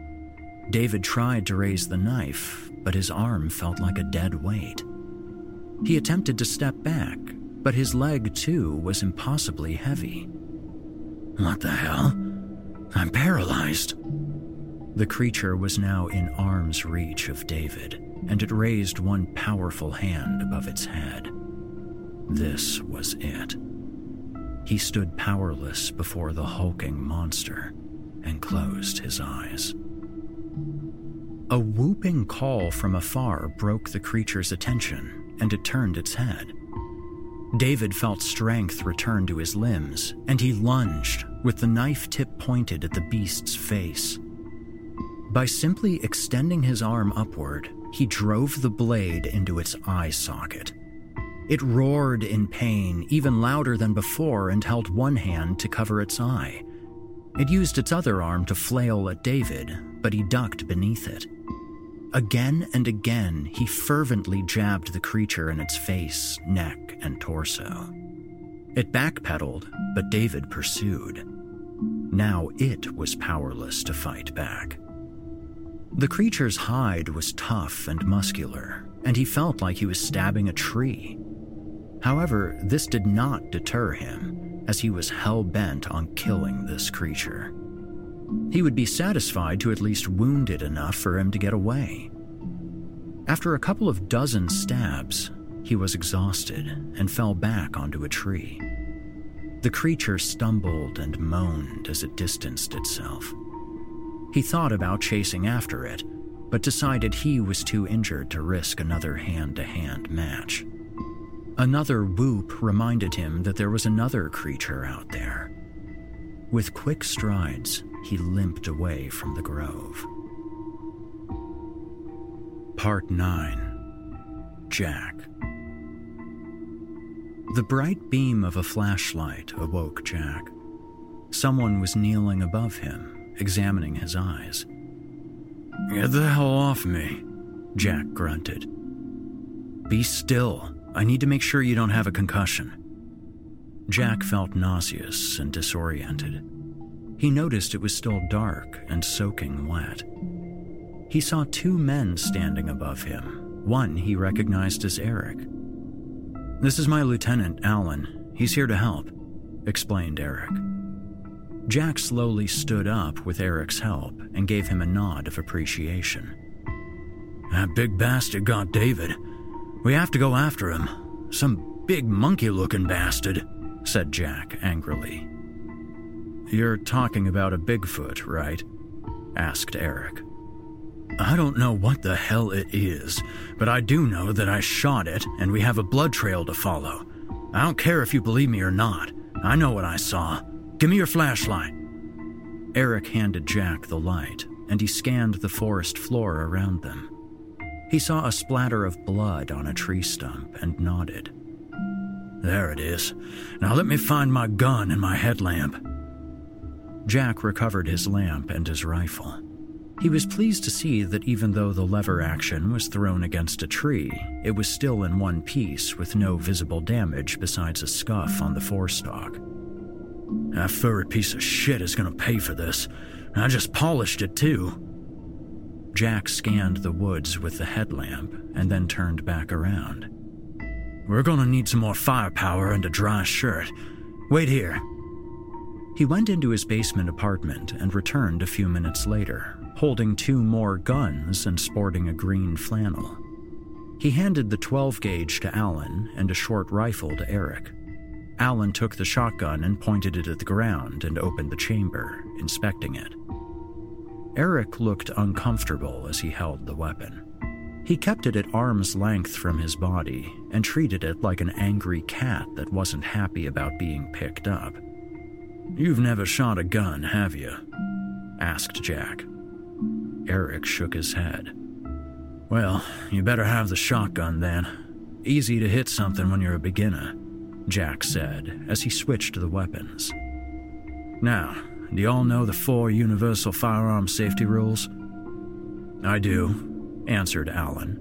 David tried to raise the knife, but his arm felt like a dead weight. He attempted to step back, but his leg, too, was impossibly heavy. What the hell? I'm paralyzed. The creature was now in arm's reach of David, and it raised one powerful hand above its head. This was it. He stood powerless before the hulking monster and closed his eyes. A whooping call from afar broke the creature's attention, and it turned its head. David felt strength return to his limbs, and he lunged, with the knife tip pointed at the beast's face. By simply extending his arm upward, he drove the blade into its eye socket. It roared in pain, even louder than before, and held one hand to cover its eye. It used its other arm to flail at David, but he ducked beneath it. Again and again, he fervently jabbed the creature in its face, neck, and torso. It backpedaled, but David pursued. Now it was powerless to fight back. The creature's hide was tough and muscular, and he felt like he was stabbing a tree. However, this did not deter him, as he was hell-bent on killing this creature. He would be satisfied to at least wound it enough for him to get away. After a couple of dozen stabs, he was exhausted and fell back onto a tree. The creature stumbled and moaned as it distanced itself. He thought about chasing after it, but decided he was too injured to risk another hand-to-hand match. Another whoop reminded him that there was another creature out there. With quick strides, he limped away from the grove. Part 9. Jack. The bright beam of a flashlight awoke Jack. Someone was kneeling above him, examining his eyes. "Get the hell off me," Jack grunted. "Be still. I need to make sure you don't have a concussion." Jack felt nauseous and disoriented. He noticed it was still dark and soaking wet. He saw 2 men standing above him. One he recognized as Eric. "This is my lieutenant, Alan. He's here to help," explained Eric. Jack slowly stood up with Eric's help and gave him a nod of appreciation. "That big bastard got David. We have to go after him. Some big monkey-looking bastard," said Jack angrily. "You're talking about a Bigfoot, right?" asked Eric. "I don't know what the hell it is, but I do know that I shot it and we have a blood trail to follow. I don't care if you believe me or not. I know what I saw. Give me your flashlight." Eric handed Jack the light, and he scanned the forest floor around them. He saw a splatter of blood on a tree stump and nodded. "There it is. Now let me find my gun and my headlamp." Jack recovered his lamp and his rifle. He was pleased to see that even though the lever action was thrown against a tree, it was still in one piece with no visible damage besides a scuff on the forestock. "That furry piece of shit is gonna pay for this. I just polished it too." Jack scanned the woods with the headlamp and then turned back around. "We're gonna need some more firepower and a dry shirt. Wait here." He went into his basement apartment and returned a few minutes later, holding 2 more guns and sporting a green flannel. He handed the 12-gauge to Alan and a short rifle to Eric. Alan took the shotgun and pointed it at the ground and opened the chamber, inspecting it. Eric looked uncomfortable as he held the weapon. He kept it at arm's length from his body and treated it like an angry cat that wasn't happy about being picked up. "You've never shot a gun, have you?" asked Jack. Eric shook his head. "Well, you better have the shotgun then. Easy to hit something when you're a beginner," Jack said as he switched to the weapons. "Now, do you all know the 4 universal firearm safety rules?" "I do," answered Alan.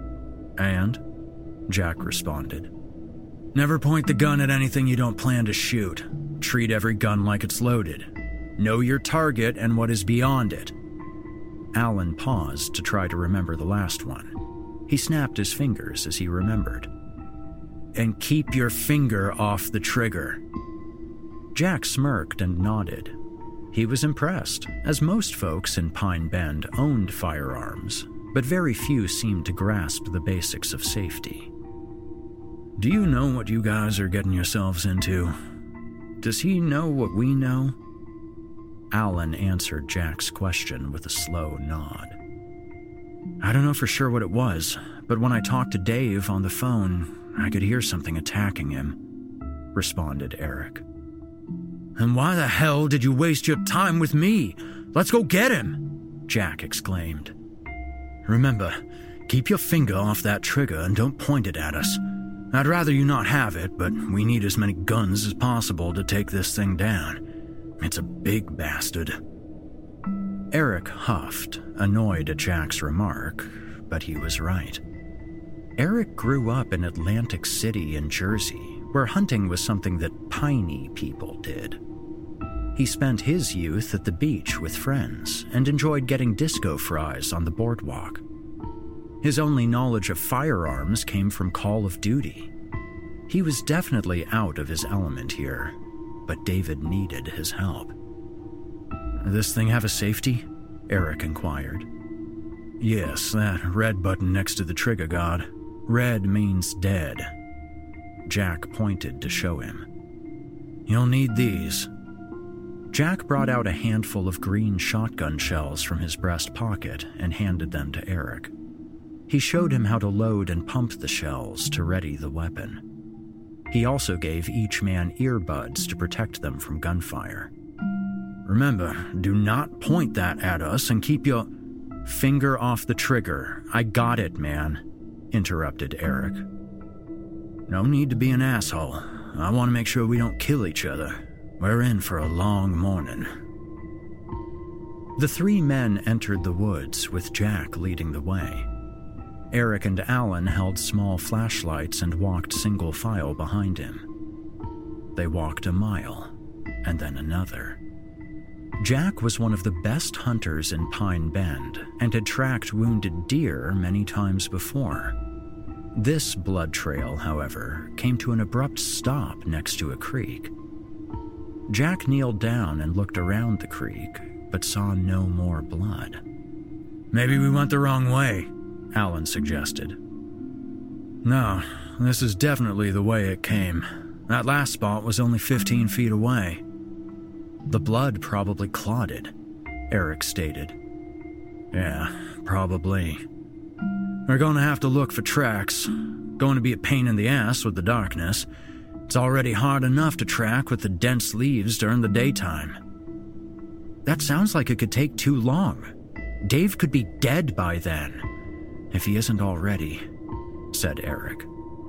"And?" Jack responded. "Never point the gun at anything you don't plan to shoot. Treat every gun like it's loaded. Know your target and what is beyond it." Alan paused to try to remember the last one. He snapped his fingers as he remembered. "And keep your finger off the trigger." Jack smirked and nodded. He was impressed, as most folks in Pine Bend owned firearms, but very few seemed to grasp the basics of safety. "Do you know what you guys are getting yourselves into? Does he know what we know?" Alan answered Jack's question with a slow nod. "I don't know for sure what it was, but when I talked to Dave on the phone, I could hear something attacking him," responded Eric. "And why the hell did you waste your time with me? Let's go get him!" Jack exclaimed. "Remember, keep your finger off that trigger and don't point it at us. I'd rather you not have it, but we need as many guns as possible to take this thing down. It's a big bastard." Eric huffed, annoyed at Jack's remark, but he was right. Eric grew up in Atlantic City in Jersey, where hunting was something that piney people did. He spent his youth at the beach with friends and enjoyed getting disco fries on the boardwalk. His only knowledge of firearms came from Call of Duty. He was definitely out of his element here, but David needed his help. "This thing have a safety?" Eric inquired. "Yes, that red button next to the trigger guard. Red means dead." Jack pointed to show him. "You'll need these." Jack brought out a handful of green shotgun shells from his breast pocket and handed them to Eric. He showed him how to load and pump the shells to ready the weapon. He also gave each man earbuds to protect them from gunfire. "Remember, do not point that at us and keep your finger off the trigger. I got it, man," interrupted Eric. "No need to be an asshole. I want to make sure we don't kill each other. We're in for a long morning." The three men entered the woods, with Jack leading the way. Eric and Alan held small flashlights and walked single file behind him. They walked a mile, and then another. Jack was one of the best hunters in Pine Bend and had tracked wounded deer many times before. This blood trail, however, came to an abrupt stop next to a creek. Jack kneeled down and looked around the creek, but saw no more blood. "Maybe we went the wrong way," Alan suggested. "No, this is definitely the way it came. That last spot was only 15 feet away." "The blood probably clotted," Eric stated. "Yeah, probably. We're going to have to look for tracks. Going to be a pain in the ass with the darkness. It's already hard enough to track with the dense leaves during the daytime." "That sounds like it could take too long. Dave could be dead by then, if he isn't already," said Eric.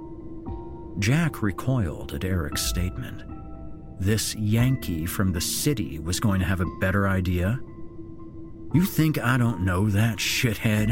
Jack recoiled at Eric's statement. This Yankee from the city was going to have a better idea? "You think I don't know that, shithead?"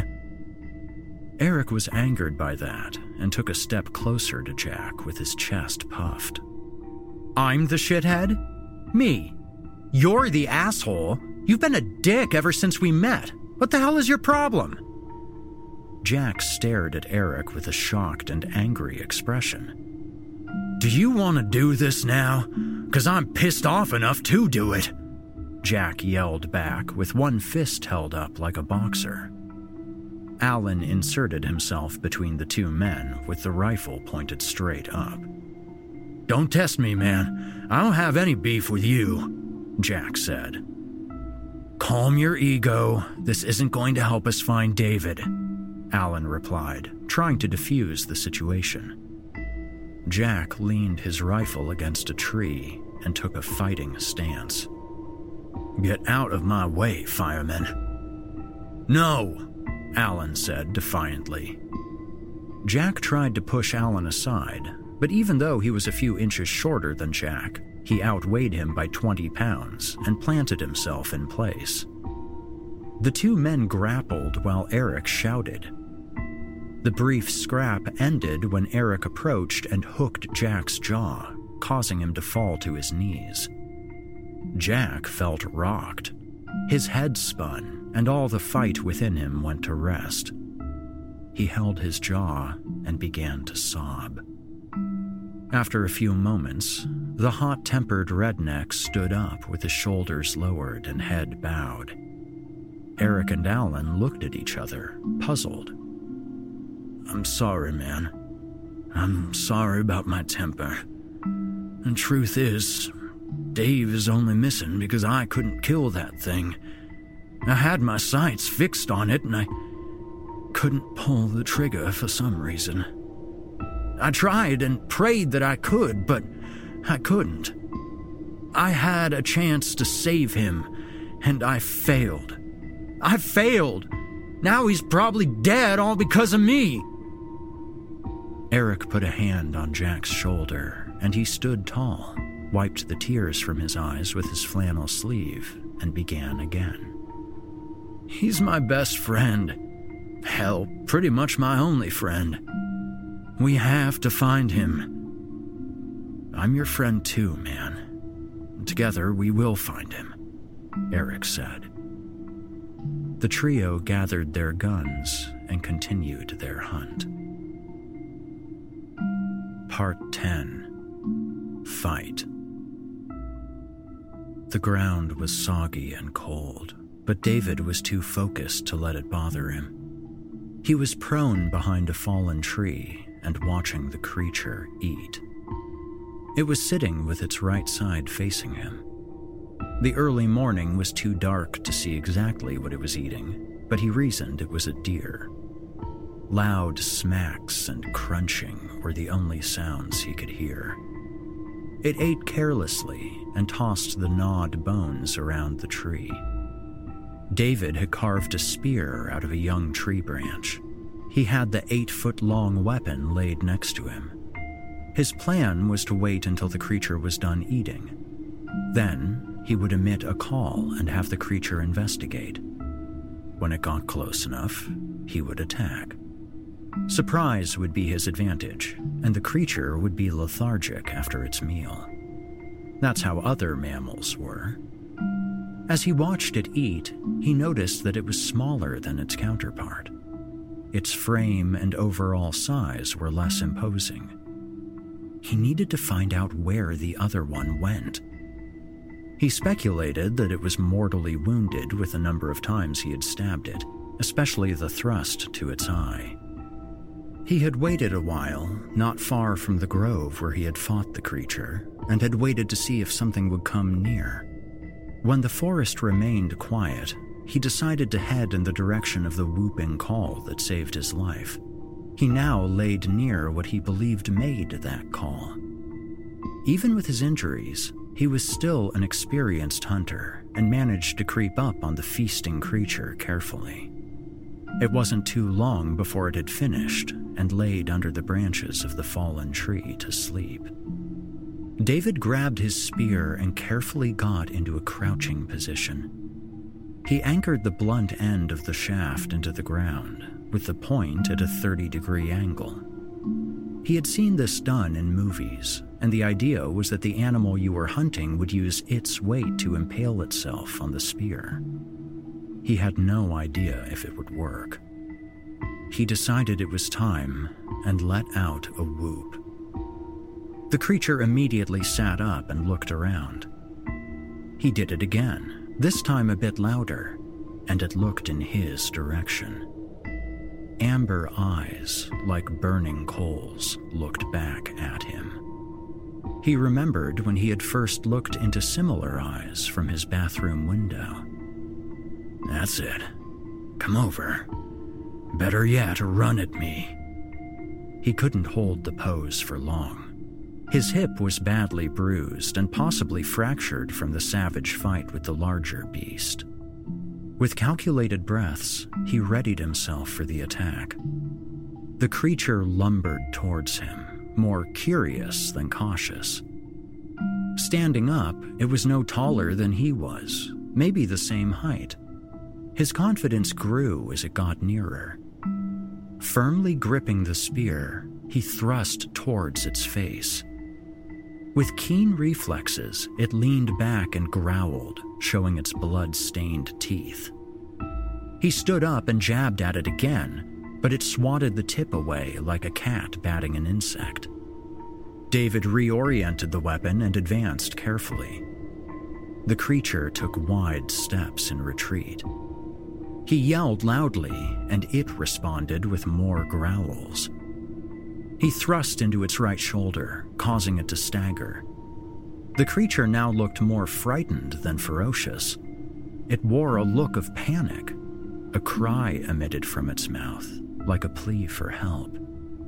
Eric was angered by that and took a step closer to Jack with his chest puffed. "I'm the shithead? Me? You're the asshole? You've been a dick ever since we met. What the hell is your problem?" Jack stared at Eric with a shocked and angry expression. "Do you want to do this now? 'Cause I'm pissed off enough to do it," Jack yelled back with one fist held up like a boxer. Alan inserted himself between the two men with the rifle pointed straight up. "Don't test me, man. I don't have any beef with you," Jack said. "Calm your ego. This isn't going to help us find David," Alan replied, trying to defuse the situation. Jack leaned his rifle against a tree and took a fighting stance. "Get out of my way, fireman." "No," Alan said defiantly. Jack tried to push Alan aside, but even though he was a few inches shorter than Jack, he outweighed him by 20 pounds and planted himself in place. The two men grappled while Eric shouted. The brief scrap ended when Eric approached and hooked Jack's jaw, causing him to fall to his knees. Jack felt rocked. His head spun, and all the fight within him went to rest. He held his jaw and began to sob. After a few moments, the hot-tempered redneck stood up with his shoulders lowered and head bowed. Eric and Alan looked at each other, puzzled. "I'm sorry, man. I'm sorry about my temper. The truth is, Dave is only missing because I couldn't kill that thing. I had my sights fixed on it and I couldn't pull the trigger for some reason. I tried and prayed that I could, but I couldn't. I had a chance to save him, and I failed. I failed! Now he's probably dead all because of me!" Eric put a hand on Jack's shoulder, and he stood tall, wiped the tears from his eyes with his flannel sleeve, and began again. "He's my best friend. Hell, pretty much my only friend. We have to find him." "I'm your friend too, man. Together we will find him," Eric said. The trio gathered their guns and continued their hunt. Part 10. Fight. The ground was soggy and cold, but David was too focused to let it bother him. He was prone behind a fallen tree and watching the creature eat. It was sitting with its right side facing him. The early morning was too dark to see exactly what it was eating, but he reasoned it was a deer. Loud smacks and crunching were the only sounds he could hear. It ate carelessly and tossed the gnawed bones around the tree. David had carved a spear out of a young tree branch. He had the 8-foot-long weapon laid next to him. His plan was to wait until the creature was done eating. Then, he would emit a call and have the creature investigate. When it got close enough, he would attack. Surprise would be his advantage, and the creature would be lethargic after its meal. That's how other mammals were. As he watched it eat, he noticed that it was smaller than its counterpart. Its frame and overall size were less imposing. He needed to find out where the other one went. He speculated that it was mortally wounded with the number of times he had stabbed it, especially the thrust to its eye. He had waited a while, not far from the grove where he had fought the creature, and had waited to see if something would come near. When the forest remained quiet, he decided to head in the direction of the whooping call that saved his life. He now laid near what he believed made that call. Even with his injuries, he was still an experienced hunter and managed to creep up on the feasting creature carefully. It wasn't too long before it had finished and laid under the branches of the fallen tree to sleep. David grabbed his spear and carefully got into a crouching position. He anchored the blunt end of the shaft into the ground, with the point at a 30-degree angle. He had seen this done in movies, and the idea was that the animal you were hunting would use its weight to impale itself on the spear. He had no idea if it would work. He decided it was time and let out a whoop. The creature immediately sat up and looked around. He did it again, this time a bit louder, and it looked in his direction. Amber eyes, like burning coals, looked back at him. He remembered when he had first looked into similar eyes from his bathroom window. "That's it. Come over. Better yet, run at me." He couldn't hold the pose for long. His hip was badly bruised and possibly fractured from the savage fight with the larger beast. With calculated breaths, he readied himself for the attack. The creature lumbered towards him, more curious than cautious. Standing up, it was no taller than he was, maybe the same height. His confidence grew as it got nearer. Firmly gripping the spear, he thrust towards its face. With keen reflexes, it leaned back and growled, showing its blood-stained teeth. He stood up and jabbed at it again, but it swatted the tip away like a cat batting an insect. David reoriented the weapon and advanced carefully. The creature took wide steps in retreat. He yelled loudly, and it responded with more growls. He thrust into its right shoulder, causing it to stagger. The creature now looked more frightened than ferocious. It wore a look of panic. A cry emitted from its mouth, like a plea for help.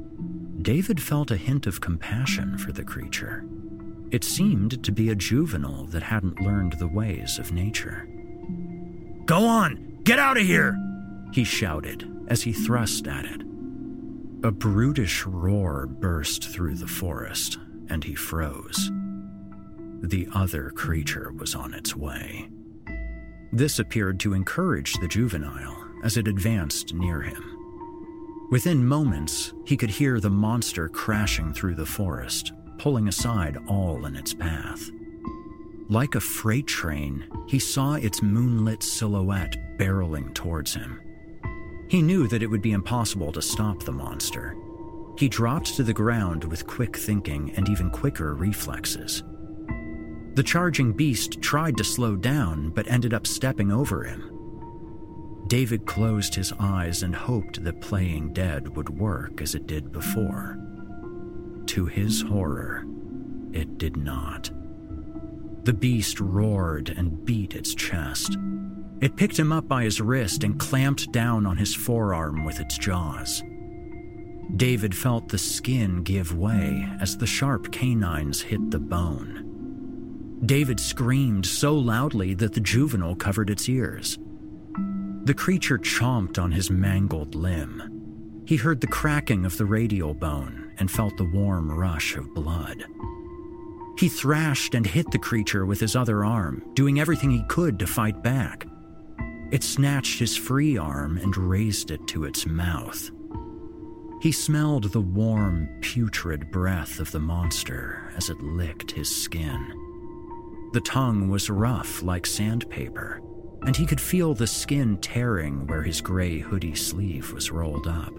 David felt a hint of compassion for the creature. It seemed to be a juvenile that hadn't learned the ways of nature. "Go on! Get out of here!" he shouted as he thrust at it. A brutish roar burst through the forest, and he froze. The other creature was on its way. This appeared to encourage the juvenile as it advanced near him. Within moments, he could hear the monster crashing through the forest, pulling aside all in its path. Like a freight train, he saw its moonlit silhouette barreling towards him. He knew that it would be impossible to stop the monster. He dropped to the ground with quick thinking and even quicker reflexes. The charging beast tried to slow down, but ended up stepping over him. David closed his eyes and hoped that playing dead would work as it did before. To his horror, it did not. The beast roared and beat its chest. It picked him up by his wrist and clamped down on his forearm with its jaws. David felt the skin give way as the sharp canines hit the bone. David screamed so loudly that the juvenile covered its ears. The creature chomped on his mangled limb. He heard the cracking of the radial bone and felt the warm rush of blood. He thrashed and hit the creature with his other arm, doing everything he could to fight back. It snatched his free arm and raised it to its mouth. He smelled the warm, putrid breath of the monster as it licked his skin. The tongue was rough like sandpaper, and he could feel the skin tearing where his gray hoodie sleeve was rolled up.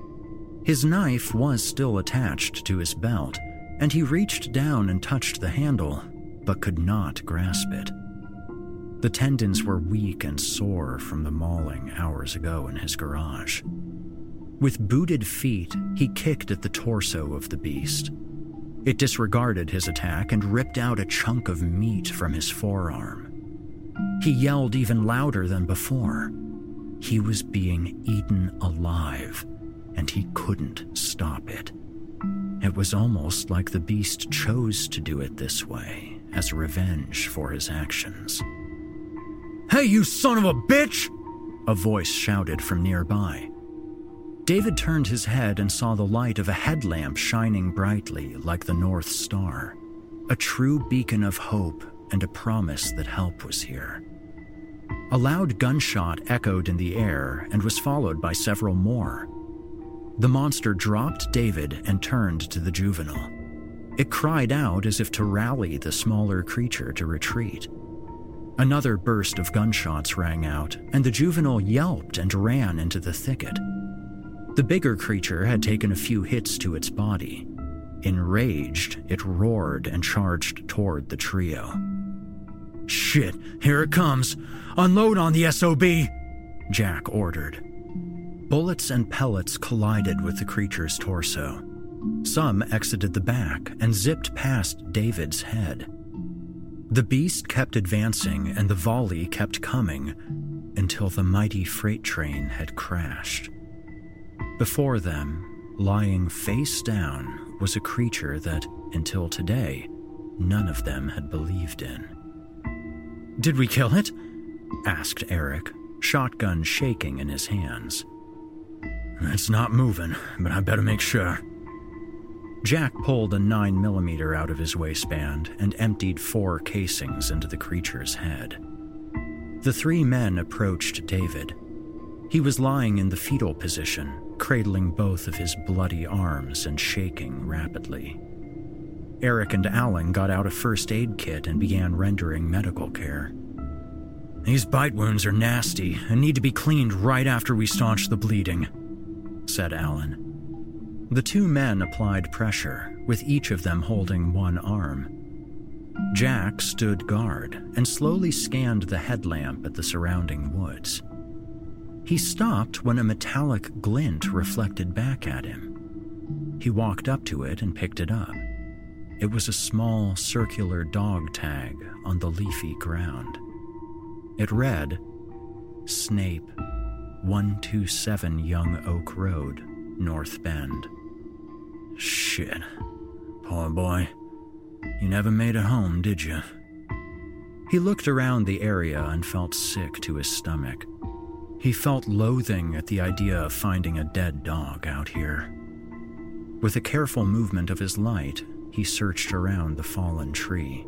His knife was still attached to his belt, and he reached down and touched the handle, but could not grasp it. The tendons were weak and sore from the mauling hours ago in his garage. With booted feet, he kicked at the torso of the beast. It disregarded his attack and ripped out a chunk of meat from his forearm. He yelled even louder than before. He was being eaten alive, and he couldn't stop it. It was almost like the beast chose to do it this way, as revenge for his actions. "Hey, you son of a bitch!" a voice shouted from nearby. David turned his head and saw the light of a headlamp shining brightly like the North Star, a true beacon of hope and a promise that help was here. A loud gunshot echoed in the air and was followed by several more. The monster dropped David and turned to the juvenile. It cried out as if to rally the smaller creature to retreat. Another burst of gunshots rang out, and the juvenile yelped and ran into the thicket. The bigger creature had taken a few hits to its body. Enraged, it roared and charged toward the trio. "Shit, here it comes! Unload on the SOB!" Jack ordered. Bullets and pellets collided with the creature's torso. Some exited the back and zipped past David's head. The beast kept advancing and the volley kept coming until the mighty freight train had crashed. Before them, lying face down, was a creature that, until today, none of them had believed in. "Did we kill it?" asked Eric, shotgun shaking in his hands. "It's not moving, but I better make sure." Jack pulled a 9mm out of his waistband and emptied 4 casings into the creature's head. The 3 men approached David. He was lying in the fetal position, cradling both of his bloody arms and shaking rapidly. Eric and Alan got out a first aid kit and began rendering medical care. "These bite wounds are nasty and need to be cleaned right after we staunch the bleeding," said Alan. The 2 men applied pressure, with each of them holding one arm. Jack stood guard and slowly scanned the headlamp at the surrounding woods. He stopped when a metallic glint reflected back at him. He walked up to it and picked it up. It was a small circular dog tag on the leafy ground. It read, "Snape, 127 Young Oak Road, North Bend." "Shit. Poor boy. You never made it home, did you?" He looked around the area and felt sick to his stomach. He felt loathing at the idea of finding a dead dog out here. With a careful movement of his light, he searched around the fallen tree.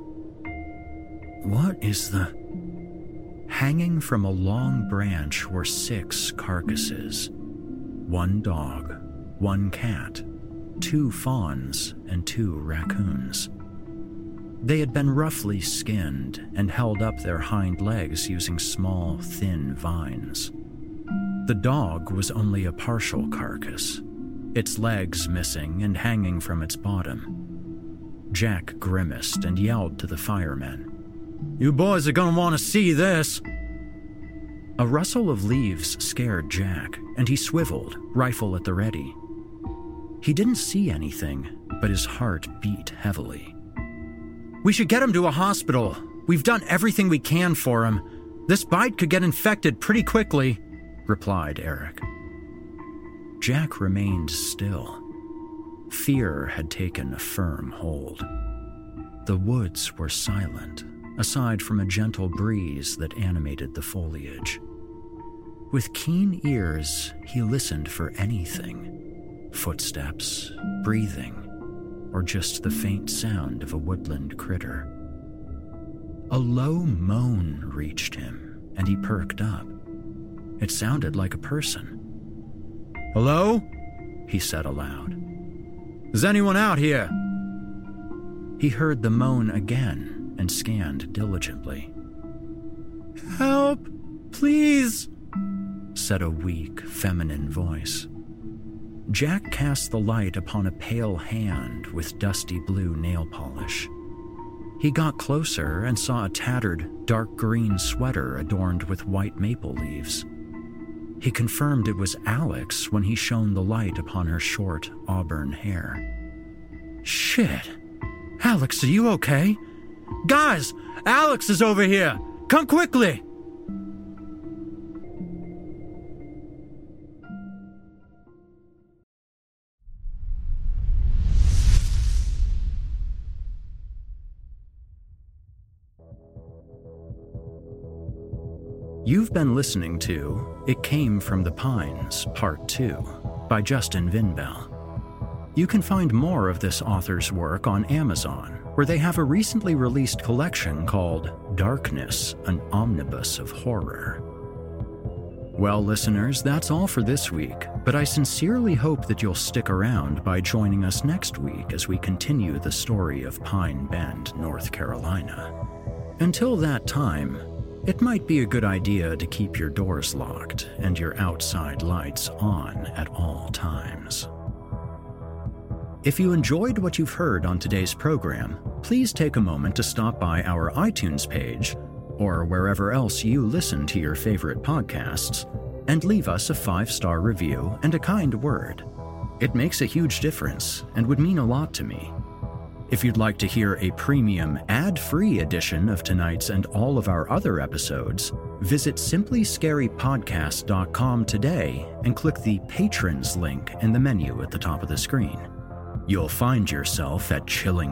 What is the... Hanging from a long branch were 6 carcasses. 1 dog, 1 cat, 2 fawns, and 2 raccoons. They had been roughly skinned and held up their hind legs using small, thin vines. The dog was only a partial carcass, its legs missing and hanging from its bottom. Jack grimaced and yelled to the firemen, "You boys are gonna want to see this!" A rustle of leaves scared Jack, and he swiveled, rifle at the ready. He didn't see anything, but his heart beat heavily. "We should get him to a hospital. We've done everything we can for him. This bite could get infected pretty quickly," replied Eric. Jack remained still. Fear had taken a firm hold. The woods were silent, aside from a gentle breeze that animated the foliage. With keen ears, he listened for anything: footsteps, breathing, or just the faint sound of a woodland critter. A low moan reached him, and he perked up. It sounded like a person. "Hello?" he said aloud. "Is anyone out here?" He heard the moan again and scanned diligently. "Help, please," said a weak, feminine voice. Jack cast the light upon a pale hand with dusty blue nail polish. He got closer and saw a tattered, dark green sweater adorned with white maple leaves. He confirmed it was Alex when he shone the light upon her short, auburn hair. "Shit! Alex, are you okay? Guys, Alex is over here! Come quickly!" You've been listening to It Came from the Pines, Part 2, by Justin Vinbell. You can find more of this author's work on Amazon, where they have a recently released collection called Darkness, an Omnibus of Horror. Well, listeners, that's all for this week, but I sincerely hope that you'll stick around by joining us next week as we continue the story of Pine Bend, North Carolina. Until that time, it might be a good idea to keep your doors locked and your outside lights on at all times. If you enjoyed what you've heard on today's program, please take a moment to stop by our iTunes page, or wherever else you listen to your favorite podcasts, and leave us a 5-star review and a kind word. It makes a huge difference and would mean a lot to me. If you'd like to hear a premium, ad-free edition of tonight's and all of our other episodes, visit simplyscarypodcast.com today and click the Patrons link in the menu at the top of the screen. You'll find yourself at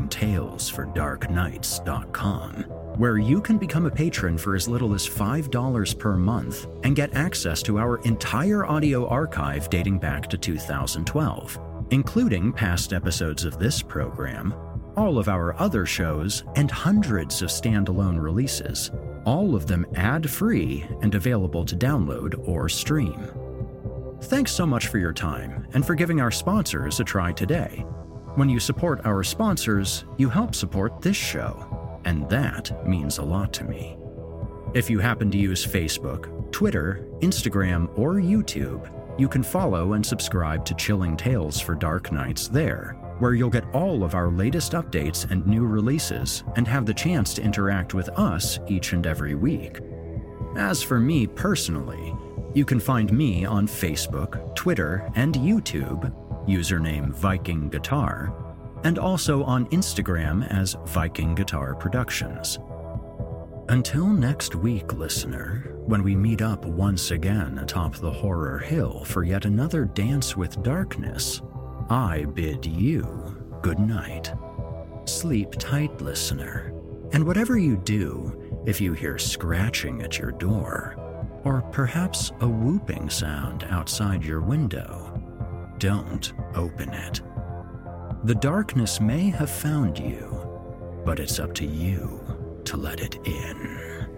chillingtalesfordarknights.com, where you can become a patron for as little as $5 per month and get access to our entire audio archive dating back to 2012, including past episodes of this program, all of our other shows, and hundreds of standalone releases, all of them ad-free and available to download or stream. Thanks so much for your time and for giving our sponsors a try today. When you support our sponsors, you help support this show, and that means a lot to me. If you happen to use Facebook, Twitter, Instagram, or YouTube, you can follow and subscribe to Chilling Tales for Dark Nights there, where you'll get all of our latest updates and new releases and have the chance to interact with us each and every week. As for me personally, you can find me on Facebook, Twitter, and YouTube, username Viking Guitar, and also on Instagram as Viking Guitar Productions. Until next week, listener, when we meet up once again atop the Horror Hill for yet another Dance with Darkness, I bid you good night. Sleep tight, listener, and whatever you do, if you hear scratching at your door, or perhaps a whooping sound outside your window, don't open it. The darkness may have found you, but it's up to you to let it in.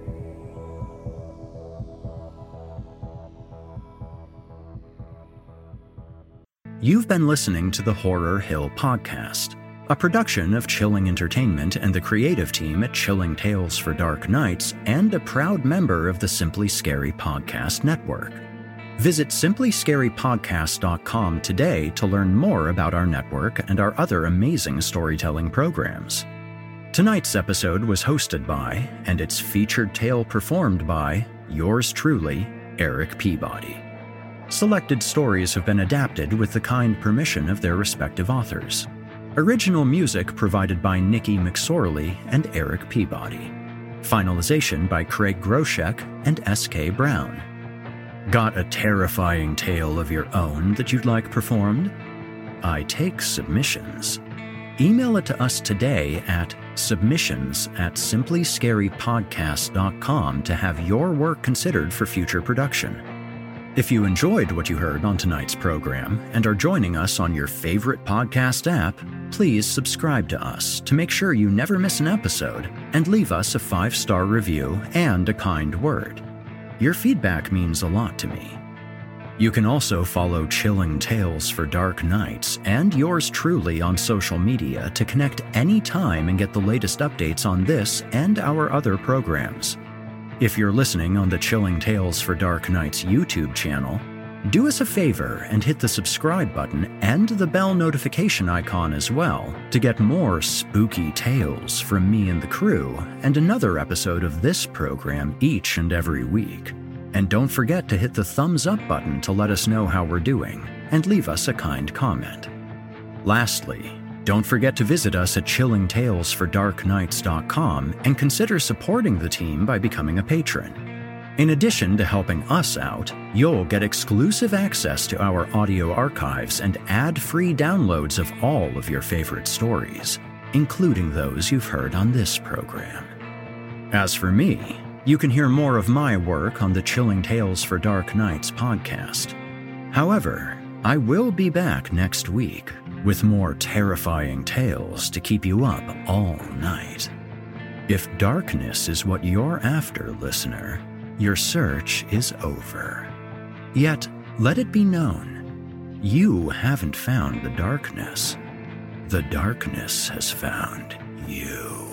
You've been listening to the Horror Hill Podcast, a production of Chilling Entertainment and the creative team at Chilling Tales for Dark Nights, and a proud member of the Simply Scary Podcast Network. Visit simplyscarypodcast.com today to learn more about our network and our other amazing storytelling programs. Tonight's episode was hosted by, and its featured tale performed by, yours truly, Eric Peabody. Selected stories have been adapted with the kind permission of their respective authors. Original music provided by Nikki McSorley and Eric Peabody. Finalization by Craig Groshek and S.K. Brown. Got a terrifying tale of your own that you'd like performed? I take submissions. Email it to us today at submissions@simplyscarypodcast.com to have your work considered for future production. If you enjoyed what you heard on tonight's program and are joining us on your favorite podcast app, please subscribe to us to make sure you never miss an episode and leave us a 5-star review and a kind word. Your feedback means a lot to me. You can also follow Chilling Tales for Dark Nights and yours truly on social media to connect anytime and get the latest updates on this and our other programs. If you're listening on the Chilling Tales for Dark Nights YouTube channel, do us a favor and hit the subscribe button and the bell notification icon as well to get more spooky tales from me and the crew and another episode of this program each and every week. And don't forget to hit the thumbs up button to let us know how we're doing and leave us a kind comment. Lastly, don't forget to visit us at chillingtalesfordarknights.com and consider supporting the team by becoming a patron. In addition to helping us out, you'll get exclusive access to our audio archives and ad-free downloads of all of your favorite stories, including those you've heard on this program. As for me, you can hear more of my work on the Chilling Tales for Dark Nights podcast. However, I will be back next week with more terrifying tales to keep you up all night. If darkness is what you're after, listener, your search is over. Yet, let it be known, you haven't found the darkness. The darkness has found you.